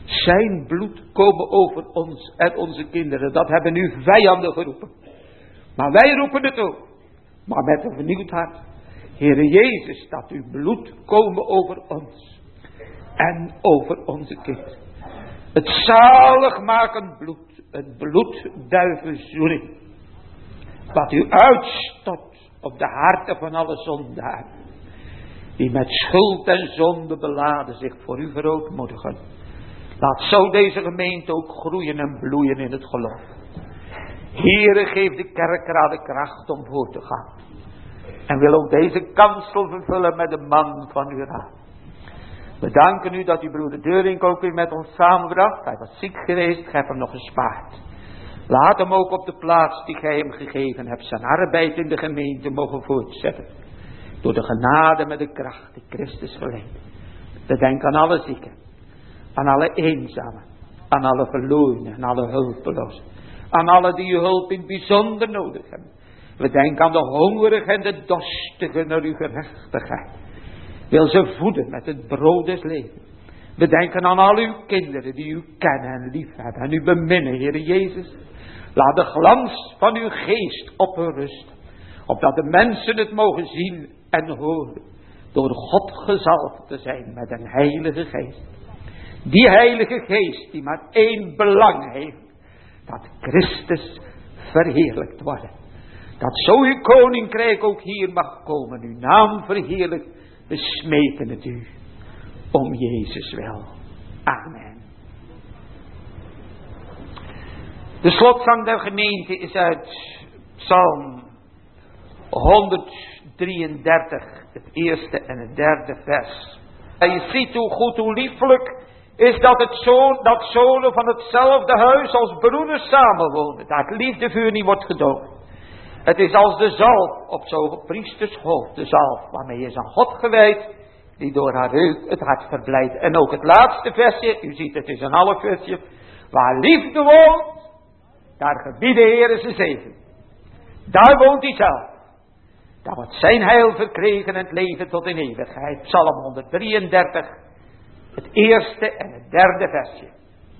Zijn bloed komen over ons en onze kinderen. Dat hebben nu vijanden geroepen. Maar wij roepen het ook. Maar met een vernieuwd hart. Heere Jezus, dat uw bloed komen over ons. En over onze kinderen. Het zaligmakend bloed. Het bloed der verzoening. Wat u uitstort op de harten van alle zondaren. Die met schuld en zonde beladen zich voor u verootmoedigen. Laat zo deze gemeente ook groeien en bloeien in het geloof. Heere, geef de kerkraad de kracht om voor te gaan. En wil ook deze kansel vervullen met de man van uw raad. We danken u dat uw broeder Deurink ook weer met ons samenbracht. Hij was ziek geweest, gij hebt hem nog gespaard. Laat hem ook op de plaats die gij hem gegeven hebt zijn arbeid in de gemeente mogen voortzetten. Door de genade met de kracht die Christus verleent. We denken aan alle zieken. Aan alle eenzamen. Aan alle verlorenen. Aan alle hulpelozen. Aan alle die uw hulp in het bijzonder nodig hebben. We denken aan de hongerigen en de dorstigen naar uw gerechtigheid. Wil ze voeden met het brood des levens. We denken aan al uw kinderen die u kennen en lief hebben. En u beminnen, Heere Jezus. Laat de glans van uw geest op hun rusten. Opdat de mensen het mogen zien en horen. Door God gezalfd te zijn met een heilige geest. Die heilige geest die maar één belang heeft. Dat Christus verheerlijkt wordt. Dat zo uw koninkrijk ook hier mag komen. Uw naam verheerlijkt. We smeken het u. Om Jezus wel. Amen. De slotzang der gemeente is uit Psalm honderddrieëndertig. Het eerste en het derde vers. En je ziet hoe goed, hoe liefelijk is dat het zoon, dat zonen van hetzelfde huis als broeders samenwonen. Dat liefdevuur niet wordt gedoofd. Het is als de zalf op zo'n priesters hoofd. De zalf waarmee is aan God gewijd. Die door haar reuk het hart verblijdt. En ook het laatste versje. U ziet het is een half versje. Waar liefde woont. Daar gebiedt de Heer zijn zegen. Daar woont hij zelf. Daar wordt zijn heil verkregen en het leven tot in eeuwigheid. Psalm honderddrieëndertig. Het eerste en het derde versje.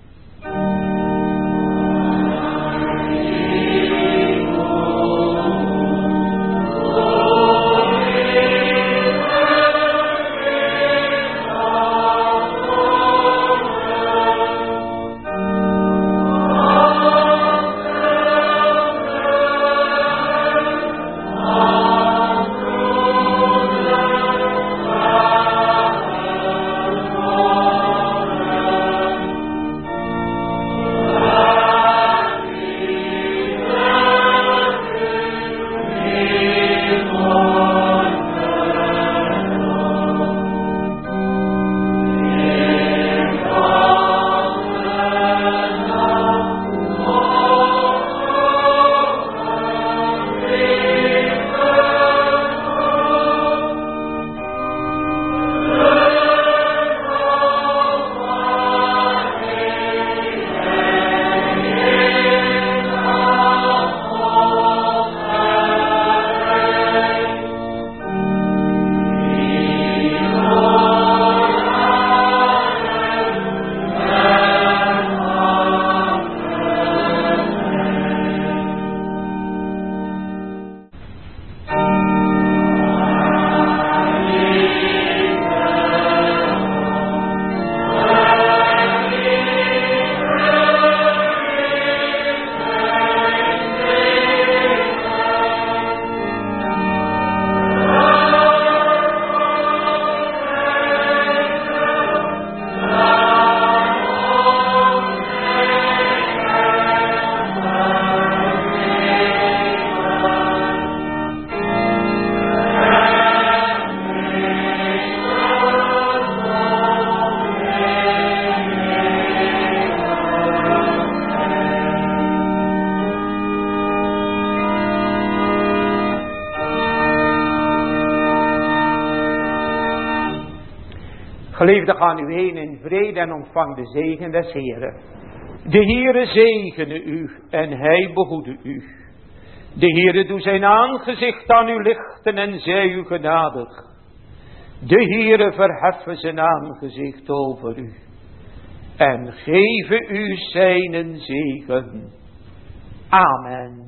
Geliefden, gaan u heen in vrede en ontvang de zegen des Heeren. De Heere zegene u en hij behoede u. De Heere doe zijn aangezicht aan u lichten en zij u genadig. De Heere verheffen zijn aangezicht over u en geven u zijn zegen. Amen.